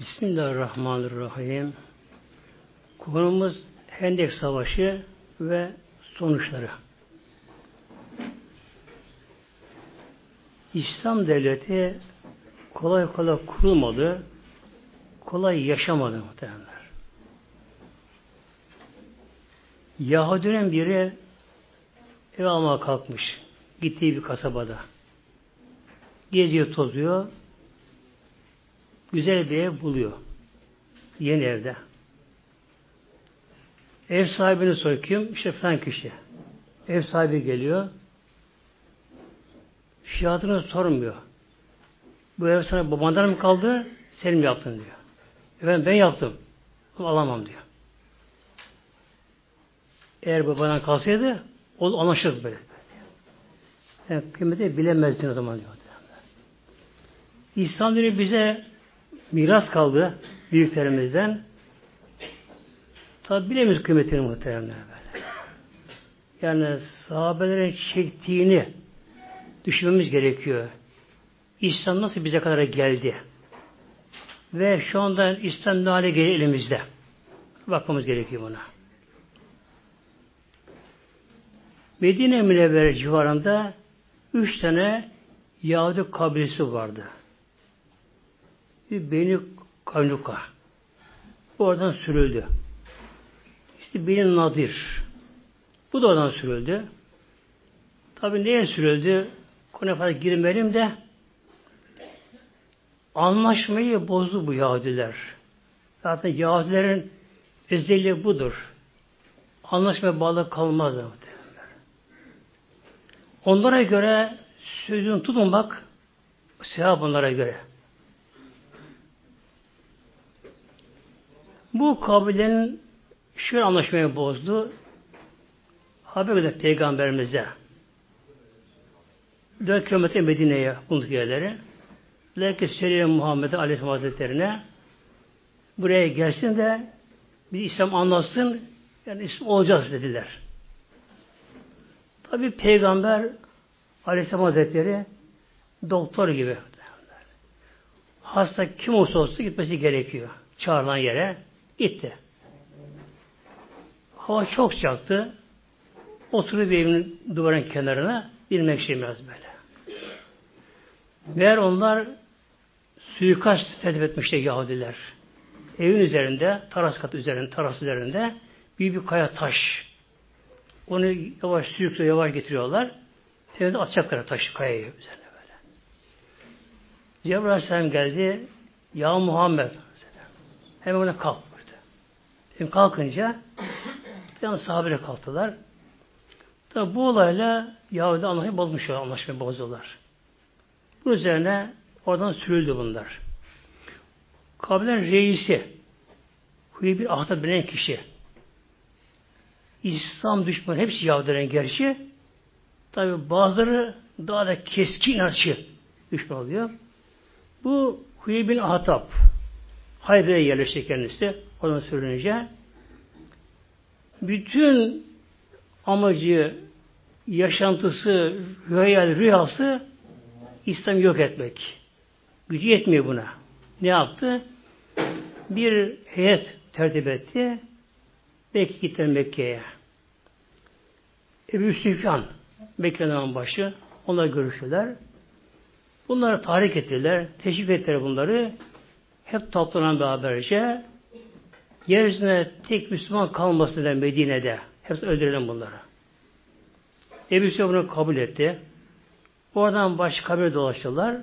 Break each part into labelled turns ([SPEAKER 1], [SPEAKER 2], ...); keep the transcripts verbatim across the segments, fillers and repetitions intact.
[SPEAKER 1] Bismillahirrahmanirrahim. Konumuz Hendek Savaşı ve sonuçları. İslam devleti kolay kolay kurulmadı, kolay yaşamadı muhtemelenler. Yahudilerin biri ev almaya kalkmış, gittiği bir kasabada. Geziyor, tozuyor, güzel bir ev buluyor. Yeni evde. Ev sahibini soruyor. Kim? İşte falan kişi. Ev sahibi geliyor. Fiyatını sormuyor. Bu ev sana babandan mı kaldı? Sen mi yaptın diyor. Efendim ben yaptım. Bunu alamam diyor. Eğer babadan kalsaydı o anlaşılır böyle. Yani kıymeti bilemezdin o zaman diyor. İslam dini bize miras kaldı büyüklerimizden. Tabi bilemiyoruz kıymetini muhteremler böyle. Yani sahabelerin çektiğini düşünmemiz gerekiyor. İslam nasıl bize kadar geldi? Ve şu anda İslam ne hale geliyor elimizde? Bakmamız gerekiyor buna. Medine Münevvere civarında üç tane Yahudi kabilesi vardı. Bir Beni Kaynuka. Oradan sürüldü. İşte Beni Nadir. Bu da oradan sürüldü. Tabi neye sürüldü? Konuya fazla girmeyelim de anlaşmayı bozdu bu Yahudiler. Zaten Yahudilerin özelliği budur. Anlaşmaya bağlı kalmazlar. Onlara göre sözünü tutun bak, sevap onlara göre. Bu kabilenin şöyle anlaşmayı bozdu. Haber verdi Peygamberimize. Dört kilometre Medine'ye bulduk yerleri. Belki söyleyelim Muhammed'e Aleyhisselam Hazretleri'ne buraya gelsin de bir İslam anlatsın, yani İslam olacağız dediler. Tabi Peygamber Aleyhisselam Hazretleri doktor gibi. Hasta kim olsa olsa gitmesi gerekiyor. Çağrılan yere gitti. Hava çok sıcaktı. Oturup bir evin duvarın kenarına bilmek şey biraz böyle. Meğer onlar suikast tertip etmişler Yahudiler. Evin üzerinde, teras katı üzerinde, teras üzerinde büyük bir kaya taş. Onu yavaş sürüklüyor, yavaş getiriyorlar. Evde atacaklar taşı kayayı üzerine böyle. Cebrail Aleyhisselam geldi. Ya Muhammed hemen ona kalk. Şimdi kalkınca yani sahabeyle kalktılar. Tabi bu olayla Yahudi anlaşmayı bozmuş, anlaşmayı bozdular. Bunun üzerine oradan sürüldü bunlar. Kabilenin reisi Hüyü bir ahta bilen kişi İslam düşmanı hepsi Yahudilerin gerçi. Tabi bazıları daha da keskin inatçı düşman oluyor. Bu Hüyü bin Ahtab Hayber'e yerleşti kendisi. Oradan sürününce bütün amacı, yaşantısı, rüya, rüyası İslam'ı yok etmek. Gücü yetmiyor buna. Ne yaptı? Bir heyet tertip etti. Belki gitti Mekke'ye. Ebu Süfyan Mekke'nin başı. Onlar görüştüler. Bunları tahrik ettiler. Teşvik ettiler bunları. Hep toplanan beraberce yeryüzüne tek Müslüman kalmasınlar Medine'de. Hepsi öldürelim bunları. Ebu Süfyan bunu kabul etti. Oradan başka kabile dolaştılar.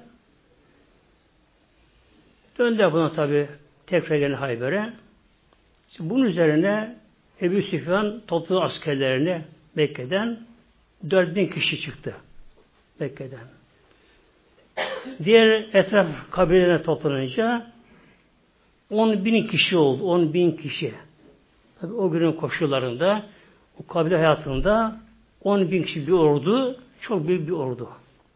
[SPEAKER 1] Döndüler buna tabi tekrar gelen Hayber'e. İşte bunun üzerine Ebu Süfyan topladı askerlerini Mekke'den dört bin kişi çıktı. Mekke'den. Diğer etraf kabilelerine toplanınca on bin kişi oldu. On bin kişi. Tabi o günün koşullarında o kabile hayatında on bin kişi bir ordu, çok büyük bir ordu.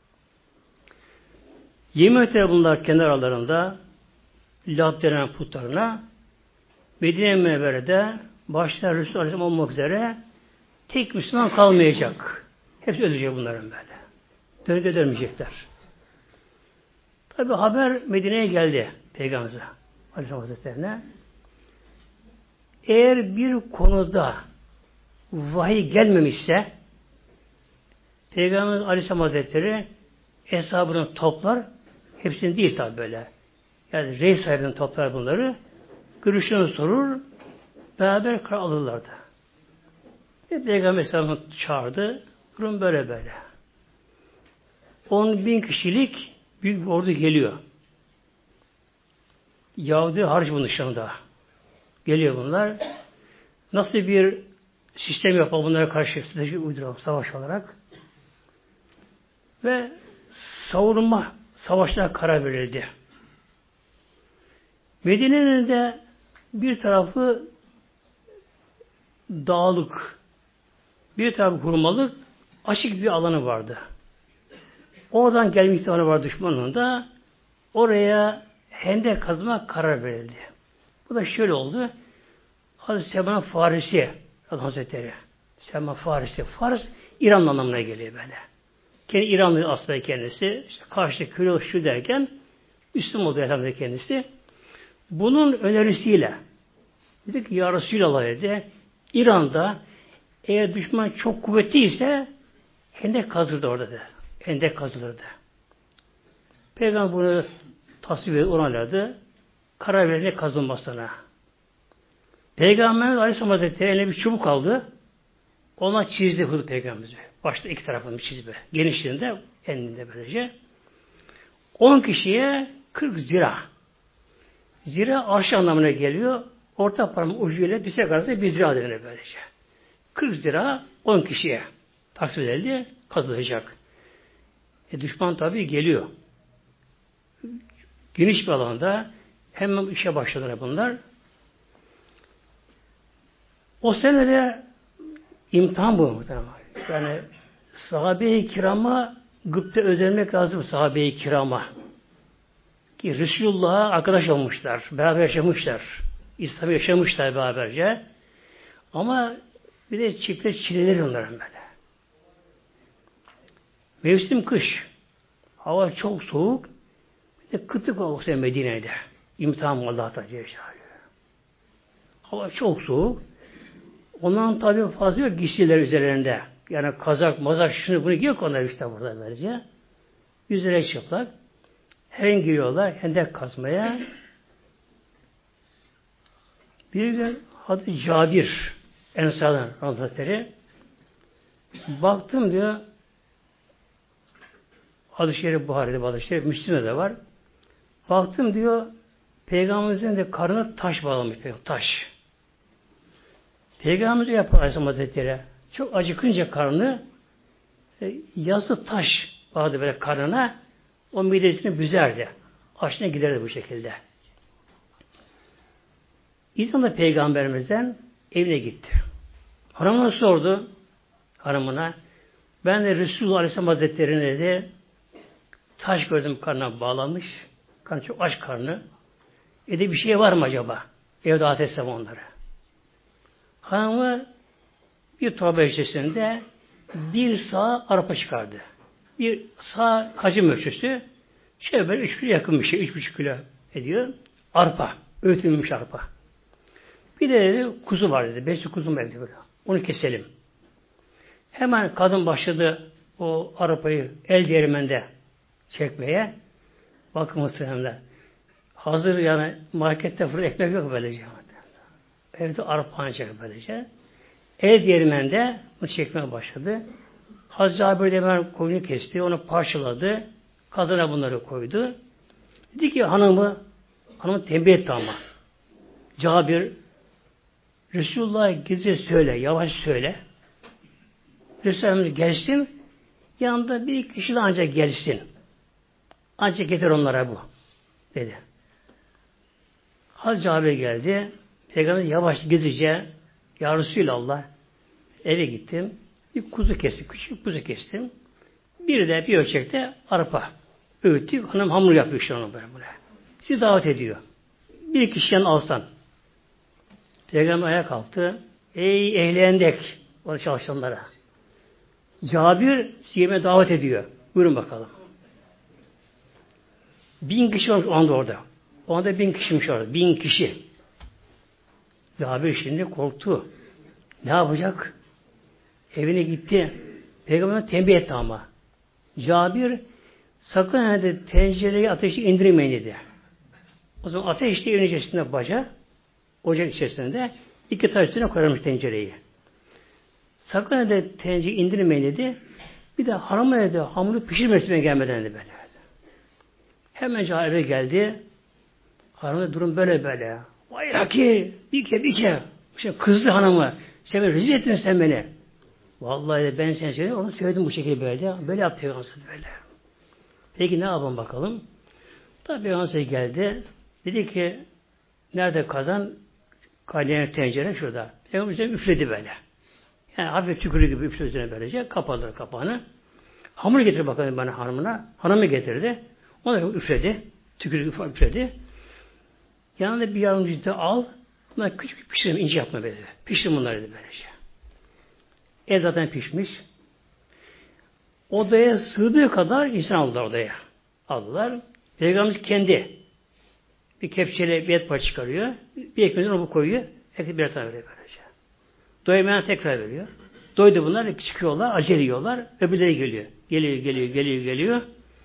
[SPEAKER 1] Yemin ettiler bunlar kendi aralarında Lat denen putlarına Medine Münevvere'de başta Resulullah Aleyhisselam olmak üzere tek Müslüman kalmayacak. Hepsi ölecek bunların böyle. Dönüp dönmeyecekler. Tabi haber Medine'ye geldi Peygamber'e Aleyhisselam Hazretlerine. Eğer bir konuda vahiy gelmemişse Peygamber Aleyhisselam Hazretleri hesabını toplar, hepsini değil tabi böyle. Yani reis sahibinin toplar bunları, görüşlerini sorur, beraber karar alırlardı. Ve Peygamber Aleyhisselam çağırdı, durum böyle böyle. On bin kişilik büyük bir ordu geliyor. Yahudi hariç bunun dışında. Geliyor bunlar. Nasıl bir sistem yapalım bunlara karşı strateji uyduralım savaş olarak. Ve savunma savaşına karar verildi. Medine'nin de bir tarafı dağlık, bir tarafı hurmalık, açık bir alanı vardı. Oradan gelme ihtimali var düşmanın da oraya hendek kazma karar verildi. Bu da şöyle oldu. Hazreti Selman Farisi Hazretleri. Selman Farisi. Fars İran anlamına geliyor böyle. Kendi İranlı aslında kendisi. İşte karşı köle şu derken Müslüman oldu elhamdülillah kendisi. Bunun önerisiyle dedi ki ya Resulallah dedi İran'da eğer düşman çok kuvvetliyse hendek kazılırdı orada dedi. Hendek kazılırdı. Peygamber bunu tasvip edip onayladı. Karar verildi kazılmasına. Peygamber Aleyhisselam Hazretleri eline bir çubuk aldı. Ona çizdi hızlı Peygamber'i. Başta iki tarafını bir çizdi. Genişliğinde, eninde böylece. On kişiye kırk zira. Zira arş anlamına geliyor. Orta parmak ucuyla dirsek arasında bir zira denir böylece. kırk zira on kişiye taksit edildi, kazılacak. E, düşman tabii geliyor. Geniş bir alanda hemen işe başladılar bunlar. O senede imtihan bu muhtemelen. Yani sahabe-i kirama gıpta özenmek lazım sahabe-i kirama. Ki Resulullah'a arkadaş olmuşlar. Beraber yaşamışlar. İslam'ı yaşamışlar beraberce. Ama bir de çiftler çileleri onların böyle. Mevsim kış. Hava çok soğuk. Bir de kıtlık olsa Medine'de. İmtihan Allah'tan Celle. Hava çok soğuk. Ondan tabi fazla yok giysiler üzerlerinde. Yani kazak, mazak, şunu bunu giyiyor onlar işte burada böylece. Yüzleri çıplak. Her gün giriyorlar hendek kazmaya. Bir gün adı Cabir Ensar'dan Hazretleri baktım diyor hadis-i şerif Buhari'de, hadis-i şerif Müslim'de de var. Baktım diyor Peygamberimizin de karnına taş bağlamış. Taş. Peygamberimiz yapar Aleyhisselam Hazretleri. Çok acıkınca karnı e, yası taş bağladı böyle karnına. O midesini büzerdi. Açına giderdi bu şekilde. İnsan da Peygamberimizden evine gitti. Hanımına sordu. Hanımına ben de Resulullah Aleyhisselam Hazretleri'ne de taş gördüm karnına bağlamış. Karnı çok aç karnı. E de bir şey var mı acaba? Evde ateşsem onları. Hanımı bir torba içerisinde bir sağ arpa çıkardı. Bir sağ hacim ölçüsü şöyle böyle üç kilo yakın bir şey. Üç buçuk kilo ediyor. Arpa. Öğütülmüş arpa. Bir de dedi, kuzu var dedi. Beş kuzum var dedi böyle. Onu keselim. Hemen kadın başladı o arpayı el değirmende çekmeye. Bakın muhtemelen. Hazır yani markette fırın ekmek yok böylece. Evde arpa ancak böylece. El değirmende onu çekmeye başladı. Hazreti Cabir de hemen koyunu kesti. Onu parçaladı. Kazana bunları koydu. Dedi ki hanımı hanımı tembih etti ama. Cabir Resulullah'a gizli söyle, yavaş söyle. Resulullah gelsin, yanında bir kişi de ancak gelsin. Ancak getir onlara bu, dedi. Hazreti Cabir geldi, Peygamber yavaş gizlice, ya Resulallah, eve gittim, bir kuzu kestim, küçük kuzu kestim. Bir de bir ölçekte arpa öğüttük, hanım hamur yapıyor işte onu böyle buraya. Sizi davet ediyor. Bir kişiden alsan. Peygamber ayağa kalktı. Ey ehli endek, o çalışanlara. Cabir siyeme davet ediyor. Buyurun bakalım. Bin kişi olmuş o anda orada. O anda bin kişiymiş orada. Bin kişi. Cabir şimdi korktu. Ne yapacak? Evine gitti. Peygamber tembih etti ama. Cabir sakın hani tencereyi ateşi indirmeyin dedi. O zaman ateşte evin içerisinde baca, ocak içerisinde iki taş üstüne koyarmış tencereyi. Sakın hani tencereyi indirmeyin dedi. Bir de hanıma dedi hamuru pişirmesine gelmeden dedi böyle. Hemen Cabir eve geldi. Hanımda durum böyle böyle. Vay haki, bir ke bir ke. İşte kızdı hanımı. Sen beni rezil ettin sen beni. Vallahi de ben seni söyledim, onu söyledim bu şekilde böyle. Böyle yaptı Peygamber böyle. Peki ne yapalım bakalım? Tabi Peygamber geldi. Dedi ki nerede kazan? Kaynayan tencere şurada. Peygamber üzerine üfledi böyle. Yani hafif tükürü gibi üfledi üzerine böylece. Kapadı kapağını. Hamur getir bakalım bana hanımına. Hanımı getirdi. Ona üfledi. Tükürü gibi üfledi. Yanında bir yardımcı da al. Bunlar küçük pişirelim, ince yapma böyle. Pişirin bunları dedi böylece. Et zaten pişmiş. Odaya sığdığı kadar insan aldılar odaya. Aldılar. Peygamberimiz kendi bir kepçeyle bir et parça çıkarıyor. Bir ekmeğini onu koyuyor. Ekmek bir tane veriyor böylece. Doymayan tekrar veriyor. Doydu bunlar, çıkıyorlar, acele yiyorlar. Öbürleri geliyor. Geliyor, geliyor, geliyor, geliyor.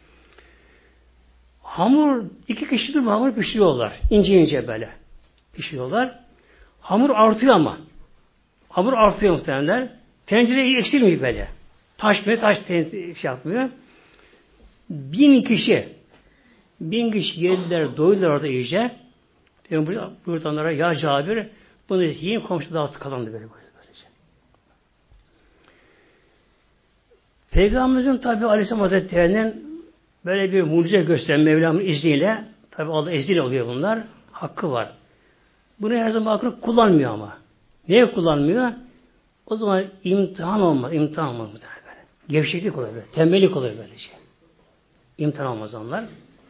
[SPEAKER 1] Hamur, iki kişi bir hamur pişiriyorlar. İnce ince böyle. Pişiriyorlar. Hamur artıyor ama. Hamur artıyor muhtemelenler. Tencereyi eksilmiyor böyle. Taşmıyor, taş şey yapmıyor. Bin kişi bin kişi yediler, doydular orada iyice. Buyurdu onlara, ya Cabir bunu yiyin, komşu dağıtı kazandı böyle. Böylece. Peygamberimizin tabi Aleyhisselam Hazretleri'nin böyle bir mucize gösteren Mevlam'ın izniyle, tabi Allah izniyle oluyor bunlar, hakkı var. Bunu her zaman hakkını kullanmıyor ama. Niye kullanmıyor? O zaman imtihan olmaz, imtihan olmaz bu böyle. Gevşeklik olur böyle, tembellik olur böylece. İmtihan olmaz onlar.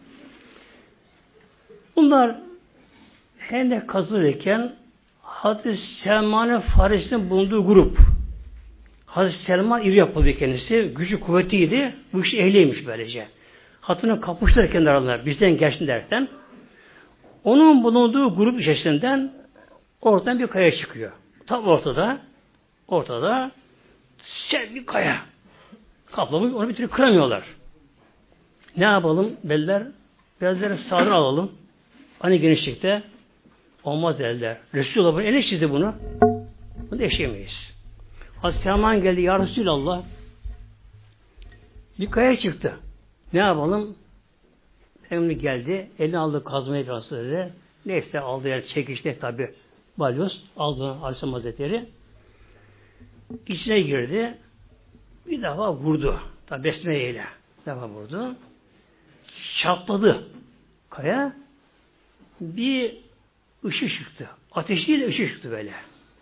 [SPEAKER 1] Bunlar Hendek kazılırken Hazreti Selman'ın Farisi'nin bulunduğu grup. Hazreti Selman iri yapıldı kendisi. Gücü kuvvetliydi. Bu iş ehliymiş böylece. Hatunu kapıştılar kendi aralarında. Bizden geçti derken. Onun bulunduğu grup içerisinden oradan bir kaya çıkıyor. Tam ortada ortada sen bir kaya. Kaplamış. Onu bir türlü kıramıyorlar. Ne yapalım? Beller belleri sağdan alalım. Hani genişlikte olmaz derler. Resulullah bunu ele çizdi bunu. Bunu da eşemeyiz. Hazreti Selman geldi. Ya Resulallah bir kaya çıktı. Ne yapalım? Emri geldi. Elini aldı kazmayı biraz neyse aldı yer çekişte tabi balyoz aldı Aleyhisselam Hazretleri. İçine girdi. Bir defa vurdu. Tabi besmeyle. Bir defa vurdu. Çatladı. Kaya bir ışık çıktı. Ateş değil de ışık çıktı böyle.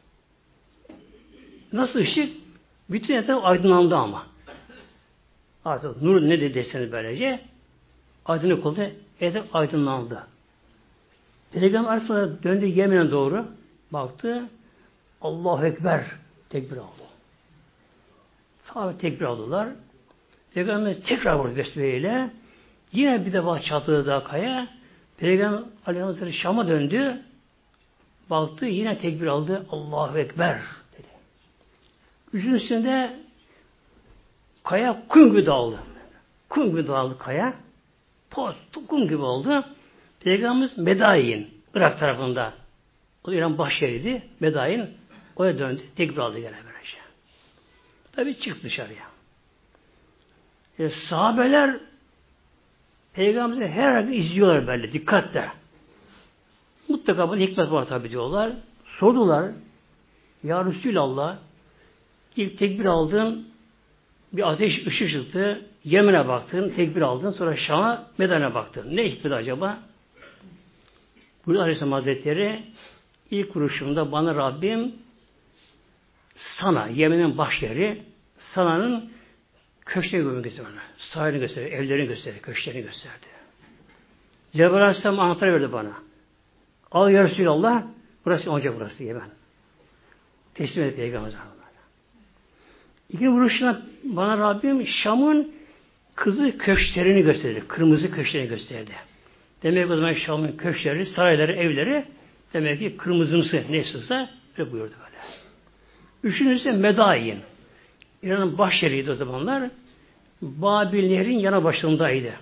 [SPEAKER 1] Nasıl ışık? Bütün etraf aydınlandı ama. Artık nur ne de deseniz böylece aydınlık oldu. Etraf aydınlandı. Peygamber sonra döndü Yemen'e doğru baktı. Allahu Ekber tekbir aldı. Sahabe tekbir aldılar. Peygamber tekrar vurdu besmeyle. Yine bir defa çatladı daha kaya. Peygamber Aleyhisselam Şam'a döndü. Baktı yine tekbir aldı. Allahu Ekber dedi. Yüzün üstünde kaya kum gibi dağıldı. Kum gibi dağıldı kaya. Poz, kum gibi oldu. Peygamberimiz Medain, Irak tarafında. O İran başşeriydi. Medain. Oraya döndü. Tekbir aldı gene böylece. Tabii çıktı dışarıya. E, sahabeler Peygamber'i her an izliyorlar böyle dikkatle. Mutlaka bunun hikmet var tabi diyorlar. Sordular. Ya Resulallah ilk tekbir aldın bir ateş ışık çıktı. Yemen'e baktın, tekbir aldın. Sonra Şam'a, Medan'a baktın. Ne hikmet acaba? Buyuruyor Aleyhisselam Hazretleri ilk vuruşumda bana Rabbim sana, Yemen'in başyeri Sana'nın köşklerini gösterdi. Sahilini gösterdi, evlerini gösterdi, köşklerini gösterdi. Cebrail Aleyhisselam anahtarı verdi bana. Al ya Resulallah, burası olacak burası Yemen. Teslim edip Peygamber İkinci vuruşuna bana Rabbim Şam'ın kızı köşklerini gösterdi. Kırmızı köşklerini gösterdi. Demek ki o zaman Şam'ın köşkleri, sarayları, evleri demek ki kırmızımsı neyse öyle buyurdu böyle. Üçüncüsü Medain. İran'ın baş yeriydi o zamanlar. Babil Nehri'nin yana başındaydı.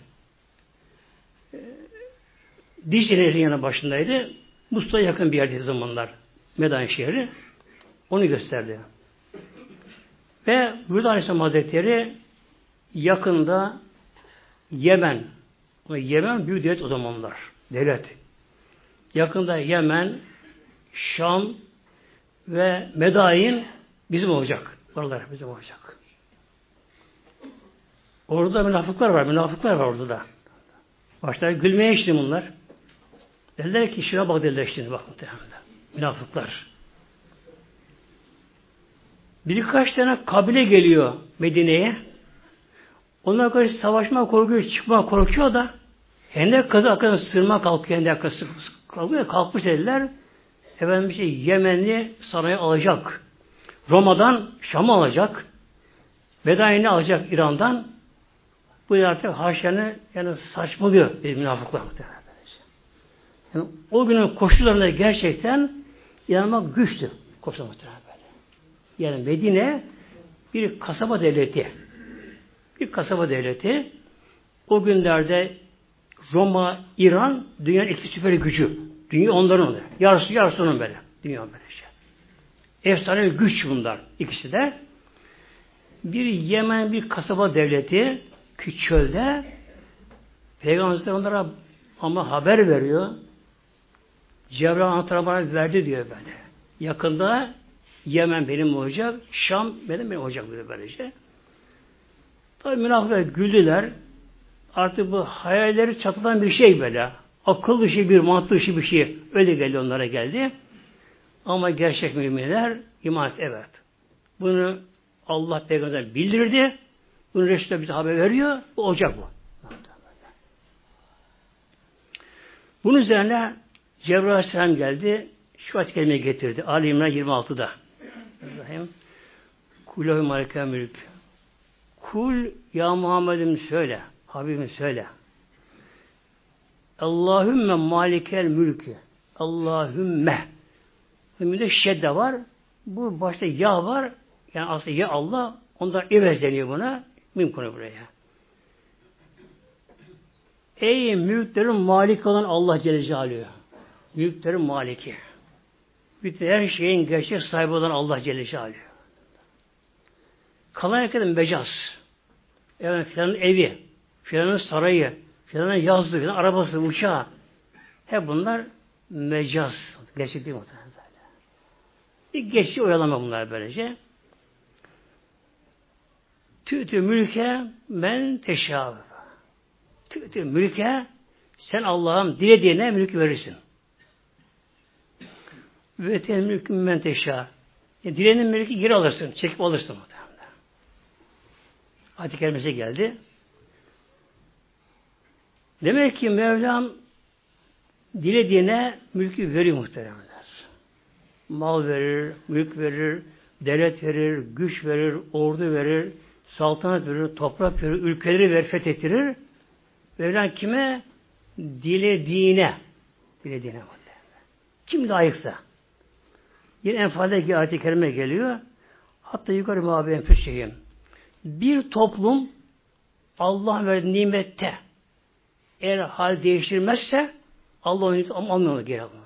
[SPEAKER 1] Dicle Nehri'nin yana başındaydı. Musul'a yakın bir yerdeydi o zamanlar. Medain şehri. Onu gösterdi. Ve burada Aleyhisselam Hazretleri yakında Yemen, Yemen büyük devlet o zamanlar. Devlet. Yakında Yemen, Şam ve Medain bizim olacak. Oralar bizim olacak. Orada münafıklar var. Münafıklar var orada da. Başlar gülmeye işte bunlar. Dediler ki şuna bak dediler işte bak muhtemelen. Münafıklar. Birkaç tane kabile geliyor Medine'ye. Onlar karşı savaşma korkuyor, çıkma korkuyor da Hendek kazı arkasına sırma kalkıyor. Hendek kazı kalkıyor. Kalkmış dediler. Efendim şey Yemenli sarayı alacak. Roma'dan Şam'ı alacak. Medain'i alacak İran'dan. Bu artık haşyanı yani saçmalıyor bir münafıklar. Yani o günün koşullarında gerçekten inanmak güçtü. Koşullar muhtemelen böyle. Yani Medine bir kasaba devleti. Bir kasaba devleti. O günlerde Roma, İran dünyanın iki süper gücü. Dünya onların oluyor. Yarısı yarısı onun böyle. Dünya böyle şey. Efsane güç bunlar. İkisi de. Bir Yemen bir kasaba devleti küçük çölde Peygamber onlara ama haber veriyor. Cebrail antrenmanı verdi diyor böyle. Yakında Yemen benim olacak, Şam benim benim olacak diyor böylece. Tabi münafıklar güldüler. Artık bu hayalleri çatılan bir şey böyle. Akıl dışı bir, mantık dışı bir şey. Öyle geldi onlara geldi. Ama gerçek müminler iman et, evet. Bunu Allah Peygamber'e bildirdi. Bunu Resulullah bize haber veriyor. Bu olacak bu. Bunun üzerine Cebrail Aleyhisselam geldi. Şu ayet kelimeyi getirdi. Ali İmran yirmi altıda. İbrahim. Kulahü malike mülk. Kul ya Muhammed'im söyle. Habibim söyle. Allahümme malikel mülkü. Allahümme. Ümmüde şedde var. Bu başta ya var. Yani aslında ya Allah. Ondan evez deniyor buna. Mümkün buraya. Ey mülklerin malik olan Allah Celle Celaluhu. Mülklerin maliki. Bütün her şeyin gerçek sahibi olan Allah Celle Celaluhu. Kalan herkesin mecaz. Yani filanın evi, filanın sarayı, filanın yazlığı, filanın arabası, uçağı. Hep bunlar mecaz. Gerçek değil mi? Bir geçici oyalama bunlar böylece. Tü'tü mülke men teşâv. Tü'tü mülke sen Allah'ım dilediğine mülk verirsin. Ve ten mülkü men teşâv. Yani dilenin mülkü geri alırsın. Çekip alırsın. Ayet-i kerimesi geldi. Demek ki Mevlam dilediğine mülkü veriyor muhteremler. Mal verir, mülk verir, devlet verir, güç verir, ordu verir, saltanat verir, toprak verir, ülkeleri verir, fethettirir. Mevlam kime? Dilediğine. Dilediğine. Kim layıksa. Yine Enfal'deki ayet-i kerime geliyor. Hatta yukarı mâbe enfüsihim. Bir toplum Allah verdiği nimette eğer hal değiştirmezse Allah onu almıyor geri almıyor.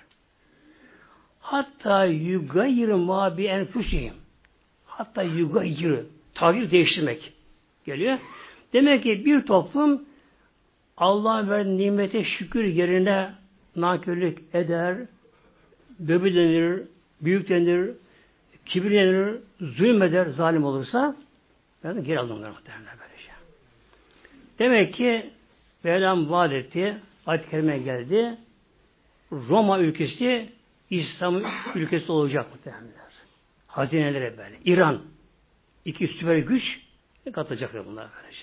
[SPEAKER 1] Hatta yugayir ma bi enfusihim. Hatta yugayir tağyir değiştirmek geliyor. Demek ki bir toplum Allah'ın verdiği nimete şükür yerine nankörlük eder, böbürlenir, büyüklenir, kibirlenir, zulmeder, zalim olursa ben de geri aldım onları muhtemelen böylece. Demek ki Mevlam vaat etti, ayet-i kerime geldi. Roma ülkesi İslam ülkesi olacak muhtemelen. Hazinelere böyle. İran iki süper güç katacaklar bunlar böylece.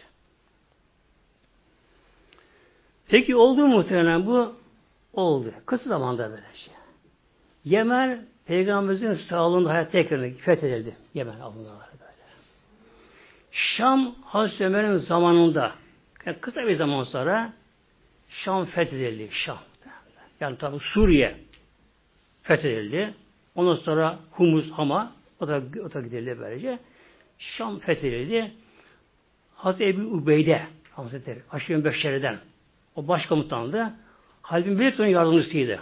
[SPEAKER 1] Peki oldu mu muhtemelen bu? Oldu. Kısa zamanda böylece. Yemen Peygamberimizin sağlığında hayattayken fethedildi. Yemen alındılar böyle. Şam Hazreti Ömer'in zamanında yani kısa bir zaman sonra Şam fethedildi. Şam. Yani tabi Suriye fethedildi. Ondan sonra Humus, Hama o da, o da gidildi böylece. Şam fethedildi. Hazreti Ebu Ubeyde Hazretleri Aşirin Beşşeri'den o başkomutandı. Halid bin Velid onun yardımcısıydı.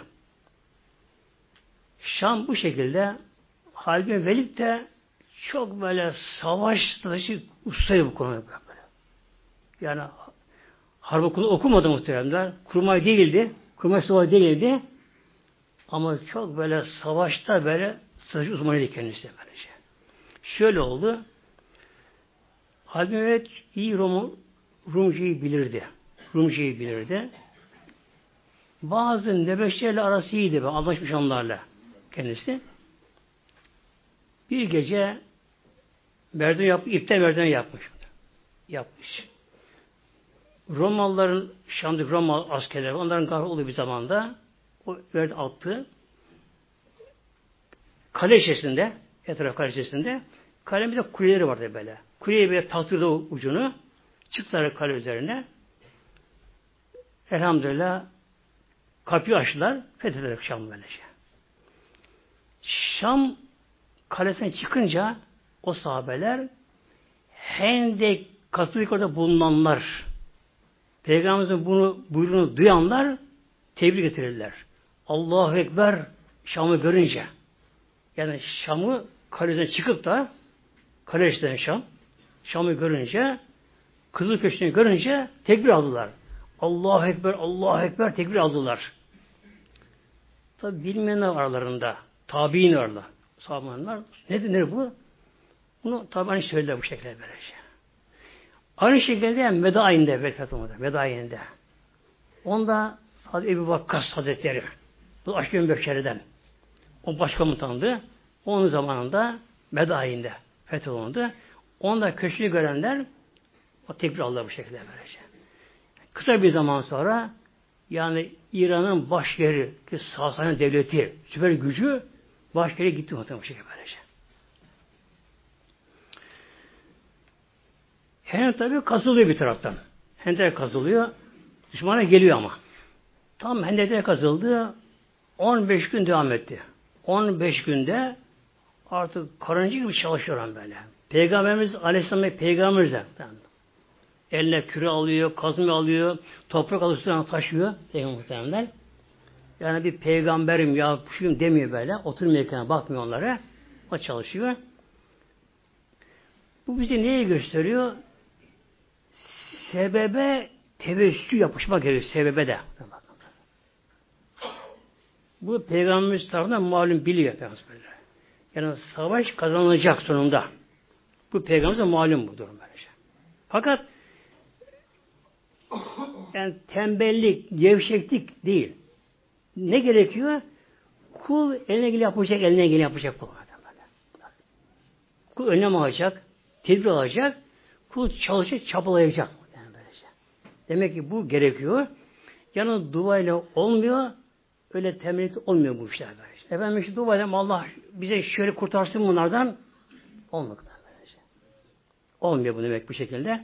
[SPEAKER 1] Şam bu şekilde. Halid bin Velid de çok böyle savaş strateji ustaydı bu konuda böyle. Yani harp okulu okumadı muhteremler. Kurmay değildi. Kurmay subayı değildi. Ama çok böyle savaşta böyle strateji uzmanıydı kendisi böylece. Şöyle oldu. Halid bin Velid iyi Rum, Rumcayı bilirdi. Rumcayı bilirdi. Bazı Nebeşlerle arası iyiydi. Anlaşmış onlarla kendisi. Bir gece merdiven yap, ipten merdiven yapmış. Yapmış. Romalıların, Şam'daki Roma askerleri, onların gahrı olduğu bir zamanda o verdi attı. Kale içerisinde, etraf kale içerisinde, kalenin bir de kuleleri vardı böyle. Kuleye böyle taktırdı ucunu, çıktılar kale üzerine. Elhamdülillah kapıyı açtılar, fetheder Şam böylece. Şam kalesine çıkınca o sahabeler Hendek Katolik orada bulunanlar, Peygamberimizin bunu buyruğunu duyanlar tebrik getirirler. Allahu Ekber Şam'ı görünce. Yani Şam'ı kaleden çıkıp da kaleden Şam Şam'ı görünce Kızıl Köşkü'nü görünce tekbir aldılar. Allahu Ekber, Allahu Ekber tekbir aldılar. Tabi bilmeyenler aralarında. Tabi'in aralarında. Sahabeler. Nedir, nedir bu? Bunu tabi aynı söylediler bu şekilde böylece. Aynı şekilde Medain'de vefat olmadı. Medain'de. Onda Hazreti Ebu Vakkas Hazretleri. Bu Aşk-ı Beşşeri'den. O başkomutandı. Onun zamanında Medain'de fetholundu. Onda köşkü görenler o tekbir aldılar bu şekilde böylece. Kısa bir zaman sonra yani İran'ın başyeri ki Sasani devleti süper gücü başyeri gitti muhtemelen bu şekilde böylece. Hendek tabi kazılıyor bir taraftan. Hendek kazılıyor. Düşmana geliyor ama. Tam Hendek'e kazıldı. on beş gün devam etti. on beş günde artık karıncı gibi çalışıyor böyle. Peygamberimiz Aleyhisselam Peygamberimize eline küre alıyor, kazma alıyor, toprak alıyor, taşıyor Peygamberler. Yani bir peygamberim ya şuyum demiyor böyle. Oturmuyor kenara, bakmıyor onlara. O çalışıyor. Bu bize neyi gösteriyor? Sebebe tevessü yapışmak gerekiyor. Sebebe de. Bu Peygamberimiz tarafından malum biliyor. Yani savaş kazanılacak sonunda. Bu Peygamberimize malum bu durum böylece. Fakat yani tembellik, gevşeklik değil. Ne gerekiyor? Kul eline ilgili yapacak, eline ilgili yapacak kul. Kul önlem alacak, tedbir alacak, kul çalışacak, çabalayacak. Yani böylece. Demek ki bu gerekiyor. Yani duayla olmuyor, öyle tembellik olmuyor bu işler. Böylece. Efendim işte duayla Allah bize şöyle kurtarsın bunlardan olmuyor. Böylece. Olmuyor bu demek bu şekilde.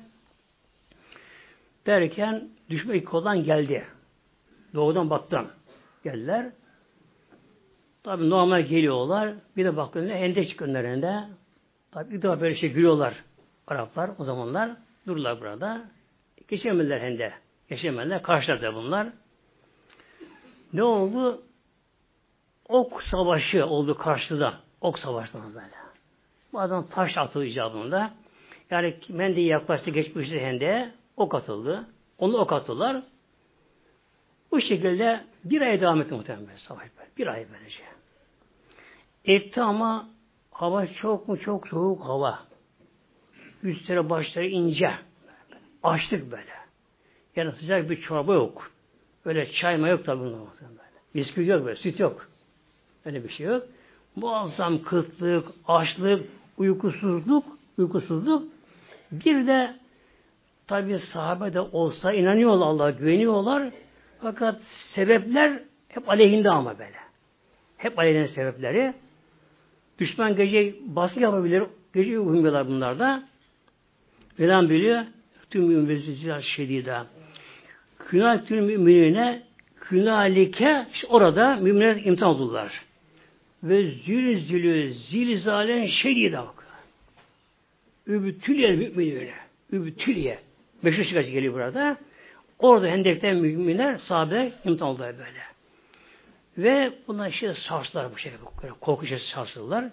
[SPEAKER 1] Derken düşman ilk koldan geldi. Doğudan batıdan geldiler. Tabi normal geliyorlar. Bir de baktığında Hendek önlerinde. Tabi bir daha böyle şey gülüyorlar Araplar o zamanlar. Dururlar burada. Geçemediler Hendek'e. Geçemediler. Karşıladı bunlar. Ne oldu? Ok savaşı oldu karşıda. Ok savaşları böyle. Bu adam taş atıldı icabında. Yani Mende'ye yaklaştı geçmişti Hendek'e. Ok atıldı. Onu ok attılar. Bu şekilde bir ay devam etti muhtemelen savaş. Bir ay böylece. Etti ama hava çok mu çok soğuk hava. Üstleri başları ince. Açlık böyle. Yani sıcak bir çorba yok. Öyle çay mı yok tabi bunlar muhtemelen böyle. Bisküvi yok böyle, süt yok. Öyle bir şey yok. Muazzam kıtlık, açlık, uykusuzluk, uykusuzluk. Bir de tabi sahabe de olsa inanıyorlar Allah'a, güveniyorlar. Fakat sebepler hep aleyhinde ama böyle. Hep aleyhinde sebepleri. Düşman gece baskı yapabilir. Gece uyumuyorlar bunlar da. Neden biliyor? Tüm ümmetiler şedida. Hünalükül müminine hünalike işte orada müminler imtihan oldular. Ve zülzülü zilzalen şedide bak. Übütülye müminine. Übütülye. Meşhur şikayet geliyor burada. Orada Hendek'ten müminler sahabe imtihan oldular böyle. Ve bunlar işte sarstılar bu şekilde. Korku içerisinde sarsıldılar.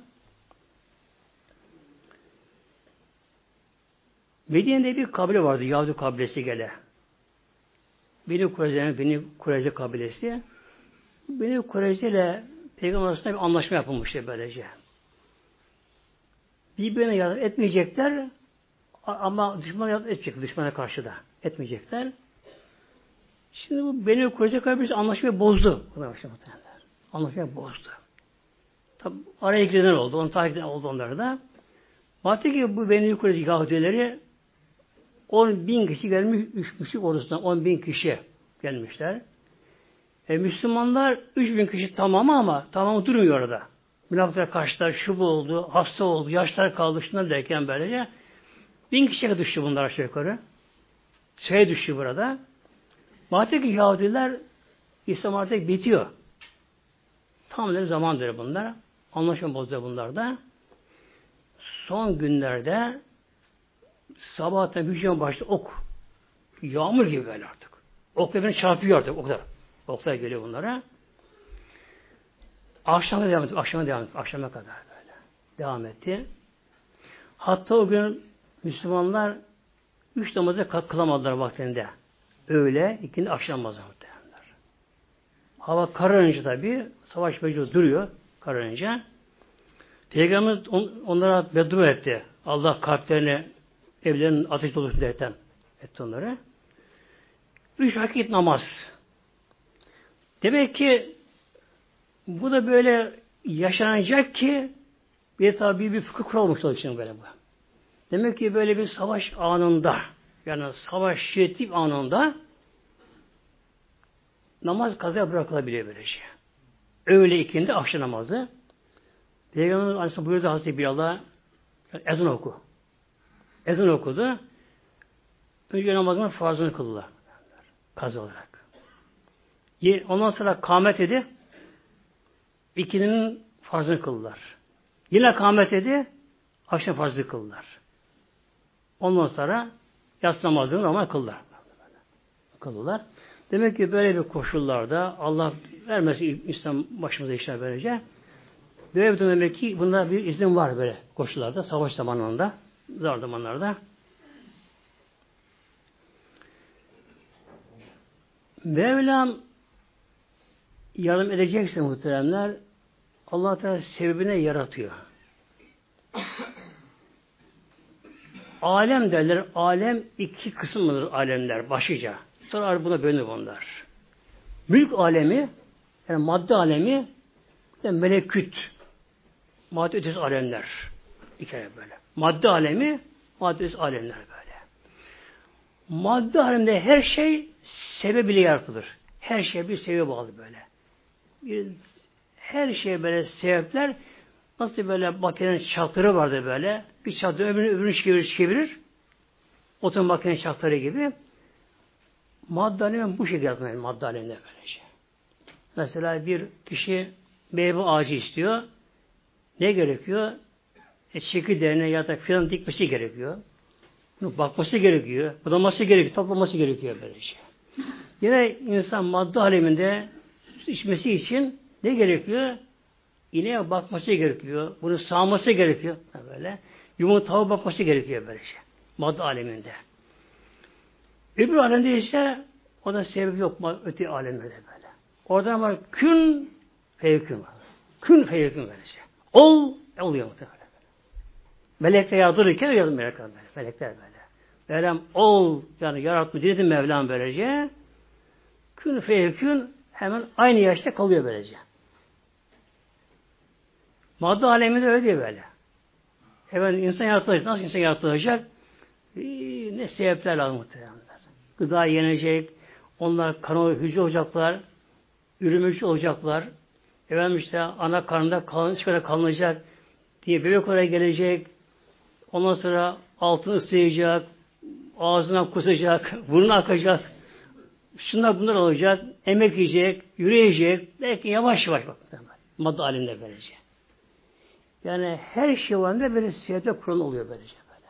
[SPEAKER 1] Medine'de bir kabile vardı. Yahudi kabilesi gele. Beni Kureyze, Beni Kureyze kabilesi. Beni Kureyze ile Peygamber arasında bir anlaşma yapılmıştı böylece. Birbirine yardım etmeyecekler ama düşmana yardım edecek. Düşmana karşı da etmeyecekler. Şimdi bu Beni Kureyze kabilesi anlaşmayı bozdu. Anlaşmayı bozdu. Tabi araya girenler oldu. Onu takip eden oldu onları da. Baktı ki bu Beni Kureyze Yahudileri on bin kişi gelmiş, üç müşrik ordusundan on bin kişi gelmişler. E, Müslümanlar üç bin kişi tamamı ama tamamı durmuyor orada. Münafıklar kaçtılar, şu bu oldu, hasta oldu, yaşlar kaldı, şunlar derken böylece bin kişiye düştü bunlar aşağı yukarı. Şey düştü burada. Baktı ki Yahudiler İslam artık bitiyor. Tam da zamandır bunlar. Anlaşma bozdu bunlar da. Son günlerde sabahtan bir şey başladı ok. Yağmur gibi böyle artık. Oklar beni çarpıyor artık oklar. Oklar geliyor bunlara. Akşama devam etti. Akşama devam etti. Akşama kadar böyle. Devam etti. Hatta o gün Müslümanlar üç namazı kılamadılar vaktinde. Öğle, ikindi akşam namazı muhtemelenler. Hava kararınca tabi savaş mecbur duruyor kararınca. Peygamber on, onlara beddua etti. Allah kalplerini evlerinin ateş dolusu derken etti onları. Üç vakit namaz. Demek ki bu da böyle yaşanacak ki bir tabi bir fıkıh kurulmuş olduğu için böyle bu. Demek ki böyle bir savaş anında yani savaş şiddetli anında namaz kazaya bırakılabiliyor böylece. Öğle ikindi akşam namazı. Peygamber Aleyhisselam buyurdu Hazreti Bilal'a ezan oku. Ezan okudu. Önce namazın farzını kıldılar. Kaza olarak. Ondan sonra kâmet edi. İkinin farzını kıldılar. Yine kâmet edi. Akşam farzını kıldılar. Ondan sonra yatsı namazını normal kıldılar. Kıldılar. Demek ki böyle bir koşullarda Allah vermesi İslam başımıza işler böylece. Böyle bir demek ki bunda bir izin var böyle koşullarda. Savaş zamanında. Zor zamanlarda. Mevlam yardım edecekse muhteremler Allah Teala sebebine yaratıyor. Alem derler. Alem iki kısımdır alemler başlıca. Sonra buna bölünür bunlar. Mülk alemi yani madde alemi ve meleküt madde ötesi alemler. İki kere böyle. Madde alemi madde ötesi alemler böyle. Madde alemde her şey sebebiyle yaratılır. Her şey bir sebebe bağlı böyle. Bir, her şey böyle sebepler nasıl böyle makinenin çarkları vardı böyle. Bir çarkları öbürünü öbürünü çevirir çevirir. Otomobil makinenin çarkları gibi. Madde alemi bu şekilde yaratılır. Madde aleminde böylece. Mesela bir kişi meyve ağacı istiyor. Ne gerekiyor? E, çekirdeğine ya da filan dikmesi gerekiyor. Bunu bakması gerekiyor. Budaması gerekiyor. Toplaması gerekiyor böylece. Yine insan madde aleminde içmesi için ne gerekiyor? İneğe bakması gerekiyor. Bunu sağması gerekiyor. Böyle. Yumurta tavuk bakması gerekiyor böylece. Madde aleminde. Öbür alemde ise o da sebep yok. Öte alemde böyle. Oradan var kün feyekün var. Kün feyekün böylece. Ol oluyor muhtemelen. Melekler yardırırken yardım melekler böyle. Melekler böyle. Mevlam ol yani yaratma diledim Mevlam böylece. Kün feyekün hemen aynı yaşta kalıyor böylece. Madde aleminde öyle değil böyle. Efendim insan yaratılacak. Nasıl insan yaratılacak? Ee, ne sebepler lazım muhtemelen. Gıda yenecek. Onlar kanal hücre olacaklar. Ürümüş olacaklar. Efendim işte ana karnında kalın, çıkara kalınacak diye bebek oraya gelecek. Ondan sonra altını ıslayacak. Ağzından kusacak. Burnuna akacak. Şunlar bunlar olacak, emek yiyecek, yürüyecek, belki yavaş yavaş bak. Madde halinde böylece. Yani her şey var ne böyle siyasete kuran oluyor böylece böyle.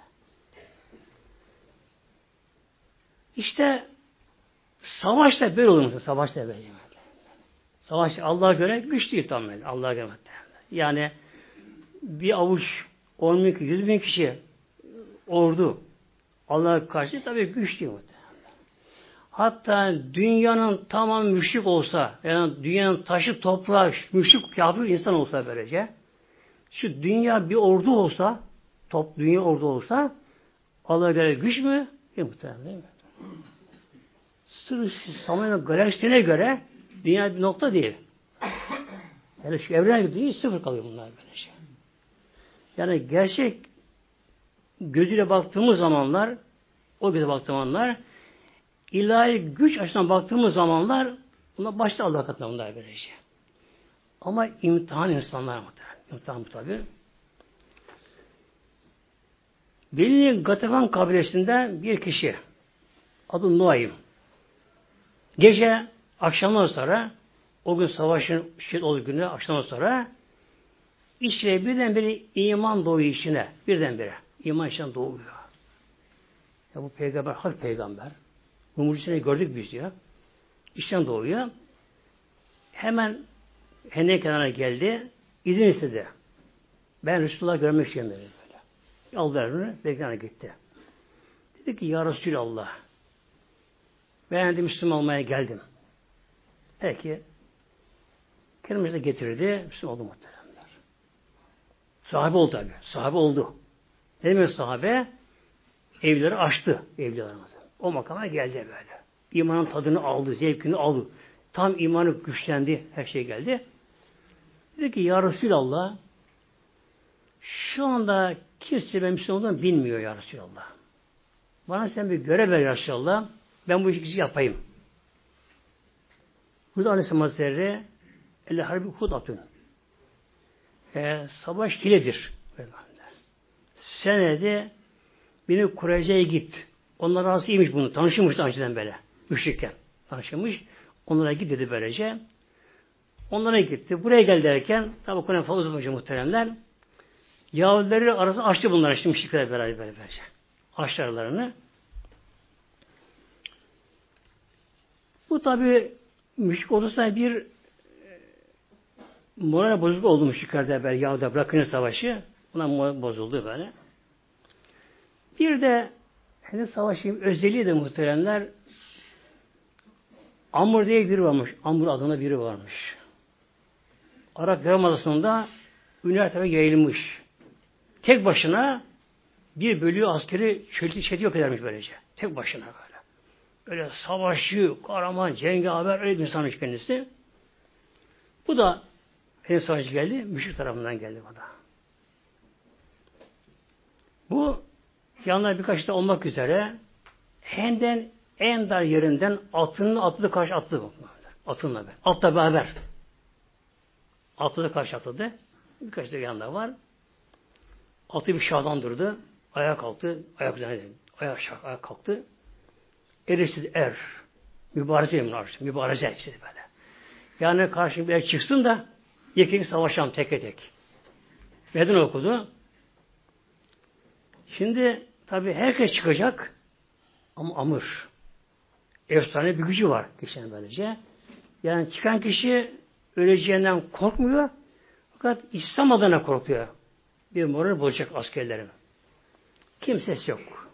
[SPEAKER 1] İşte savaş da böyle olur musun? Savaş da böyle. Savaş Allah'a göre güç değil tam böyle. Allah'a göre. Yani bir avuç on bin, yüz bin kişi ordu Allah'a karşı tabii güç değil muhtemelen. Hatta dünyanın tamam müşrik olsa, yani dünyanın taşı toprağı müşrik kafir insan olsa böylece, şu dünya bir ordu olsa, top dünya ordu olsa, Allah'a göre güç mü? Yok muhtemelen değil mi? Sırf Samanyolu galaksisine göre dünya bir nokta değil. Yani şu evrene değil, sıfır kalıyor bunlar böylece. Yani gerçek gözüyle baktığımız zamanlar, o göze baktığımız zamanlar, ilahi güç açısından baktığımız zamanlar, bunlar başta Allah katında bunlar böylece. Ama imtihan insanlar muhtemelen. İmtihan bu tabi. Belli Gatafan kabilesinden bir kişi, adı Nuaym. Gece akşamdan sonra, o gün savaşın şiddet olduğu günü akşamdan sonra, içine birdenbire iman doğuyor içine. Birdenbire. İman içine doğuyor. Ya bu peygamber, hak peygamber. Bu mucizesini gördük biz diyor. İçten doğuyor. Hemen Hendek kenarına geldi. İzin istedi. Ben Resulullah görmek istiyorum dedi böyle. Aldı elini, bekleyene gitti. Dedi ki ya Resulallah, ben de Müslüman olmaya geldim. Peki kelimesi de getirdi. Müslüman oldu muhteremler. Sahabe oldu tabi. Sahabe oldu. Ne demek sahabe? Evlileri açtı. Evlilerimizi. O makama geldi böyle. İmanın tadını aldı. Zevkini aldı. Tam imanı güçlendi. Her şey geldi. Dedi ki ya Resulallah, şu anda kimse ben Müslüman olduğunu bilmiyor ya Resulallah. Bana sen bir görev ver ya Resulallah. Ben bu işi yapayım. Burada Aleyhisselam Hazretleri Elle harbi hudatun. E, savaş hiledir. Senede beni Kureyce'ye git. Onlar razı iyiymiş bunu. Tanışılmış daha önceden böyle. Müşrikken. Tanışılmış. Onlara git dedi böylece. Onlara gitti. Buraya gel derken tabi Kur'an fazla uzatmış muhteremler. Yahudileri arasında açtı bunlar işte müşrikler beraber böylece. Açtı aralarını. Bu tabi müşrik olursa bir moral bozukluğu oldu müşriklerde böyle Yahudiler bırakın savaşı. Buna moral bozuldu böyle. Bir de henüz savaşın özelliği de muhteremler Amr diye biri varmış. Amr adına biri varmış. Arap Yarımadası'nda üniversiteye yayılmış. Tek başına bir bölüğü askeri çölti çeti yok edermiş böylece. Tek başına böyle. Böyle savaşçı, kahraman, cengaver öyle bir insanmış kendisi. Bu da en savaşçı geldi. Müşrik tarafından geldi bu da. Bu yanına birkaç da olmak üzere Hendek'in en dar yerinden atını atladı karşı atladı. Atınla beraber. Atla beraber. Atladı karşı atladı. Birkaç da yanında var. Atı bir şahlandırdı. Ayağa kalktı. Ayak üzerine ayağa, ayağa kalktı. Erişti er. Mübareze emri Mübareze hepsi böyle. Yani karşı bir er çıksın da yekik savaşalım tek tek. Meydan okudu. Şimdi tabi herkes çıkacak ama Amr efsane bir gücü var kişinin böylece. Yani çıkan kişi öleceğinden korkmuyor fakat İslam adına korkuyor. Bir moral bozacak askerlerim. Kimsesi yok.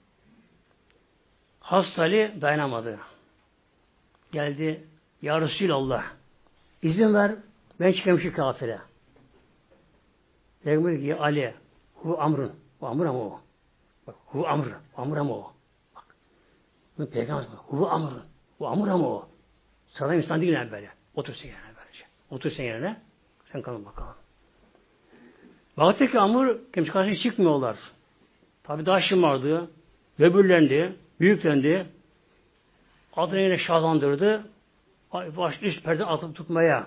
[SPEAKER 1] Hastali dayanamadı. Geldi. Ya Resulallah izin ver ben çıkayım şu kafire. Peygamber ki Ali hu amrun. Bu amr ama o. Bak hu amr. Amr ama o. Bak. Bu peygamber hu amr. Bu amr ama o. Sıradan insan değil yani böyle. Otursun yerine böylece. Otursun yerine. Sen kalın bakalım. Baktı ki amr kimse karşısına çıkmıyorlar. Tabi daha şımardı. Böbürlendi. Büyüklendi. Adını yine şahlandırdı. Baş üst perden atıp tutmaya.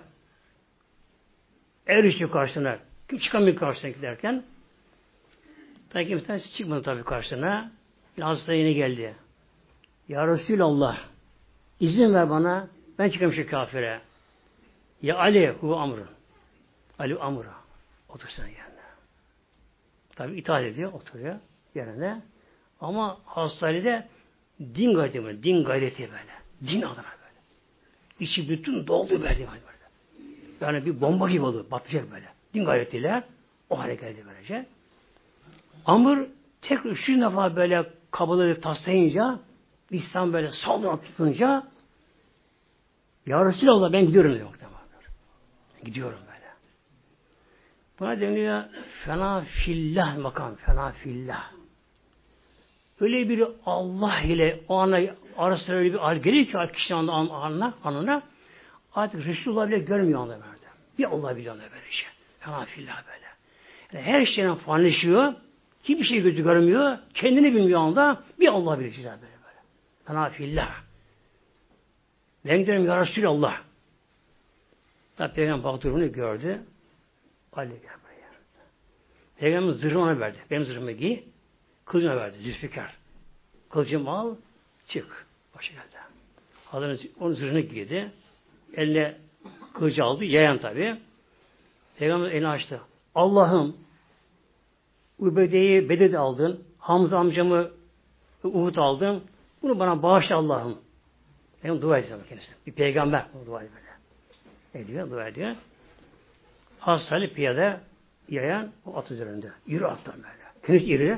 [SPEAKER 1] Er üstü karşısına. Kim çıkamıyor karşısına giderken. Tabi kimse çıkmadı tabi karşısına. Hazreti yine geldi. Ya Resulallah İzin ver bana. Ben çıkayım şu kafire. Ya Ali hu amrun. Ali amra. Otursan yerine. Tabi itaat ediyor. Oturuyor yerine. Ama Hazreti Ali'de din gayreti böyle. Din gayreti böyle. Din adına böyle. İçi bütün doldu böyle. Yani bir bomba gibi oldu. Patlayacak böyle. Din gayretiyle o hale geldi böylece. Amr tek üç defa böyle kabalığı taslayınca İslam böyle saldırıp tutunca Ya Resulallah ben gidiyorum dedi. Gidiyorum böyle. Buna deniyor fena fillah makam. Fena fillah. Öyle bir Allah ile o ana arasında öyle bir hal geliyor ki kişinin anına, anına artık Resulullah bile görmüyor anda böyle. Bir Allah biliyor anda böyle şey. Fena fillah böyle. Yani her şeyden fanleşiyor. Hiçbir şey gözü görmüyor. Kendini bilmiyor anda bir Allah bilir böyle böyle. Fena fillah. Ben gidiyorum ya Resulallah. Ya Peygamber baktı bunu gördü. Ali gel buraya. Peygamber zırhını ona verdi. Benim zırhımı giy. Kılıcına verdi. Zülfikar. Kılıcımı al. Çık. Başa geldi. Kadının onun zırhını giydi. Eline kılıcı aldı. Yayan tabi. Peygamber elini açtı. Allah'ım Ubeyde'yi Bede'de aldın. Hamza amcamı Uhud aldın. Bunu bana bağışla Allah'ım. Benim dua edeceğim kendisine. Bir peygamber dua ediyor. Ediyor, dua ediyor. Hastali piyade yayan o at üzerinde. Yürü attan böyle. Kendisi iri.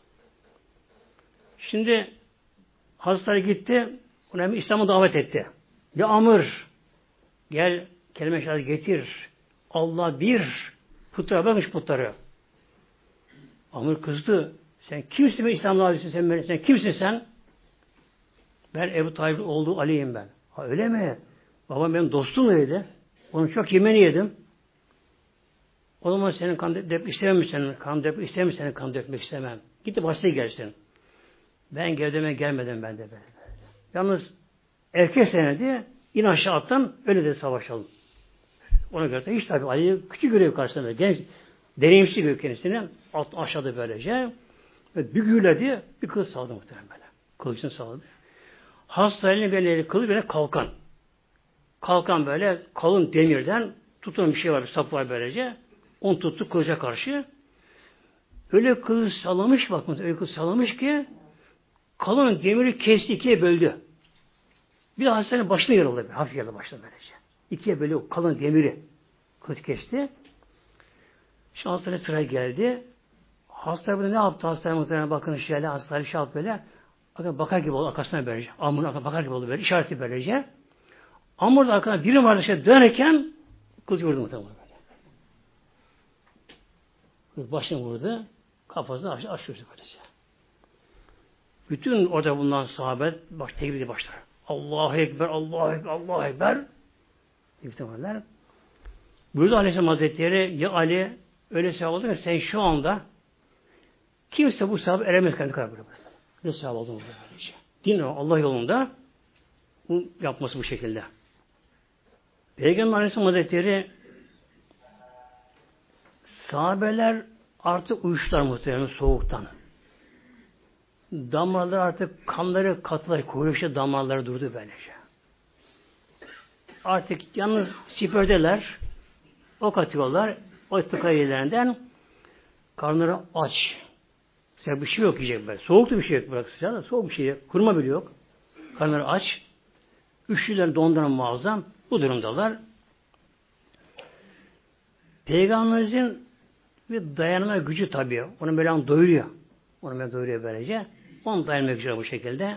[SPEAKER 1] Şimdi hastali gitti. Ona İslam'a davet etti. Ya Amr gel kelime-i şehadet getir. Allah bir. Putlara bakmış putları. Amr kızdı. Sen kimsin be İslam'la adilsin sen beni? Sen kimsin sen? Ben Ebu Talib'in oğlu Ali'yim ben. Ha öyle mi? Babam benim dostum öyle. Onun çok yemeğini yedim. O zaman senin kan dökmek istemem senin kan dökmek istemem senin kan dökmek istemem. Gitti başta gelsin. Ben gevdeme gelmedim ben de böyle. Yalnız erkek senedi in aşağı attan öyle de savaşalım. Ona göre hiç tabi Ali'yi küçük görev karşısında genç deneyimsiz görev kendisine alt aşağıda böylece ve bir gürledi bir kılıç saldı muhtemelen böyle. Kılıçını salladı. Hasta elini böyle kılıç böyle kalkan. Kalkan böyle kalın demirden tutulan bir şey var, bir sap var böylece. Onu tuttu kılıca karşı. Öyle kılıç sallamış bakın, öyle kılıç sallamış ki kalın demiri kesti, ikiye böldü. Bir de hastanenin başına yarıldı. Hafif yarıldı başına böylece. İkiye böldü o kalın demiri. Kılıç kesti. Şu hastane sıra geldi. Hastane burada ne yaptı? Hastane muhtemelen bakın şöyle hastane şey yaptı böyle. Bakar gibi oldu arkasına böylece. Amr'ın bakar gibi oldu böyle. İşareti böylece. Amr da arkadan biri vardı şey dönerken kılıç vurdu muhtemelen böyle. Başını vurdu. Kafasını aç, açıyordu böylece. Bütün orada bulunan sahabe baş, tekbir başlar. Allahu Ekber, Allahu Ekber, Allahu Ekber. İftiharlar. Buyurdu Aleyhisselam Hazretleri ya Ali öyle sevap oldu ki sen şu anda kimse bu sevap eremez kendi kadar böyle. Ne sevap oldu mu böylece. Din o Allah yolunda bu yapması bu şekilde. Peygamber Aleyhisselam Hazretleri sahabeler artık uyuştular muhtemelen soğuktan. Damarları artık kanları katılar, kuyruğuşa damarları durdu böylece. Artık yalnız siperdeler, ok atıyorlar, o tıka yerlerinden karnları aç. Mesela bir şey yok yiyecek böyle. Soğuk da bir şey yok bırak sıcağı da soğuk bir şey yok. Kurma bile yok. Karnları aç. Üşüler donduran muazzam. Bu durumdalar. Peygamberimizin bir dayanma gücü tabii. Onu böyle doyuruyor. Onu böyle doyuruyor böylece. Onun dayanma gücü bu şekilde.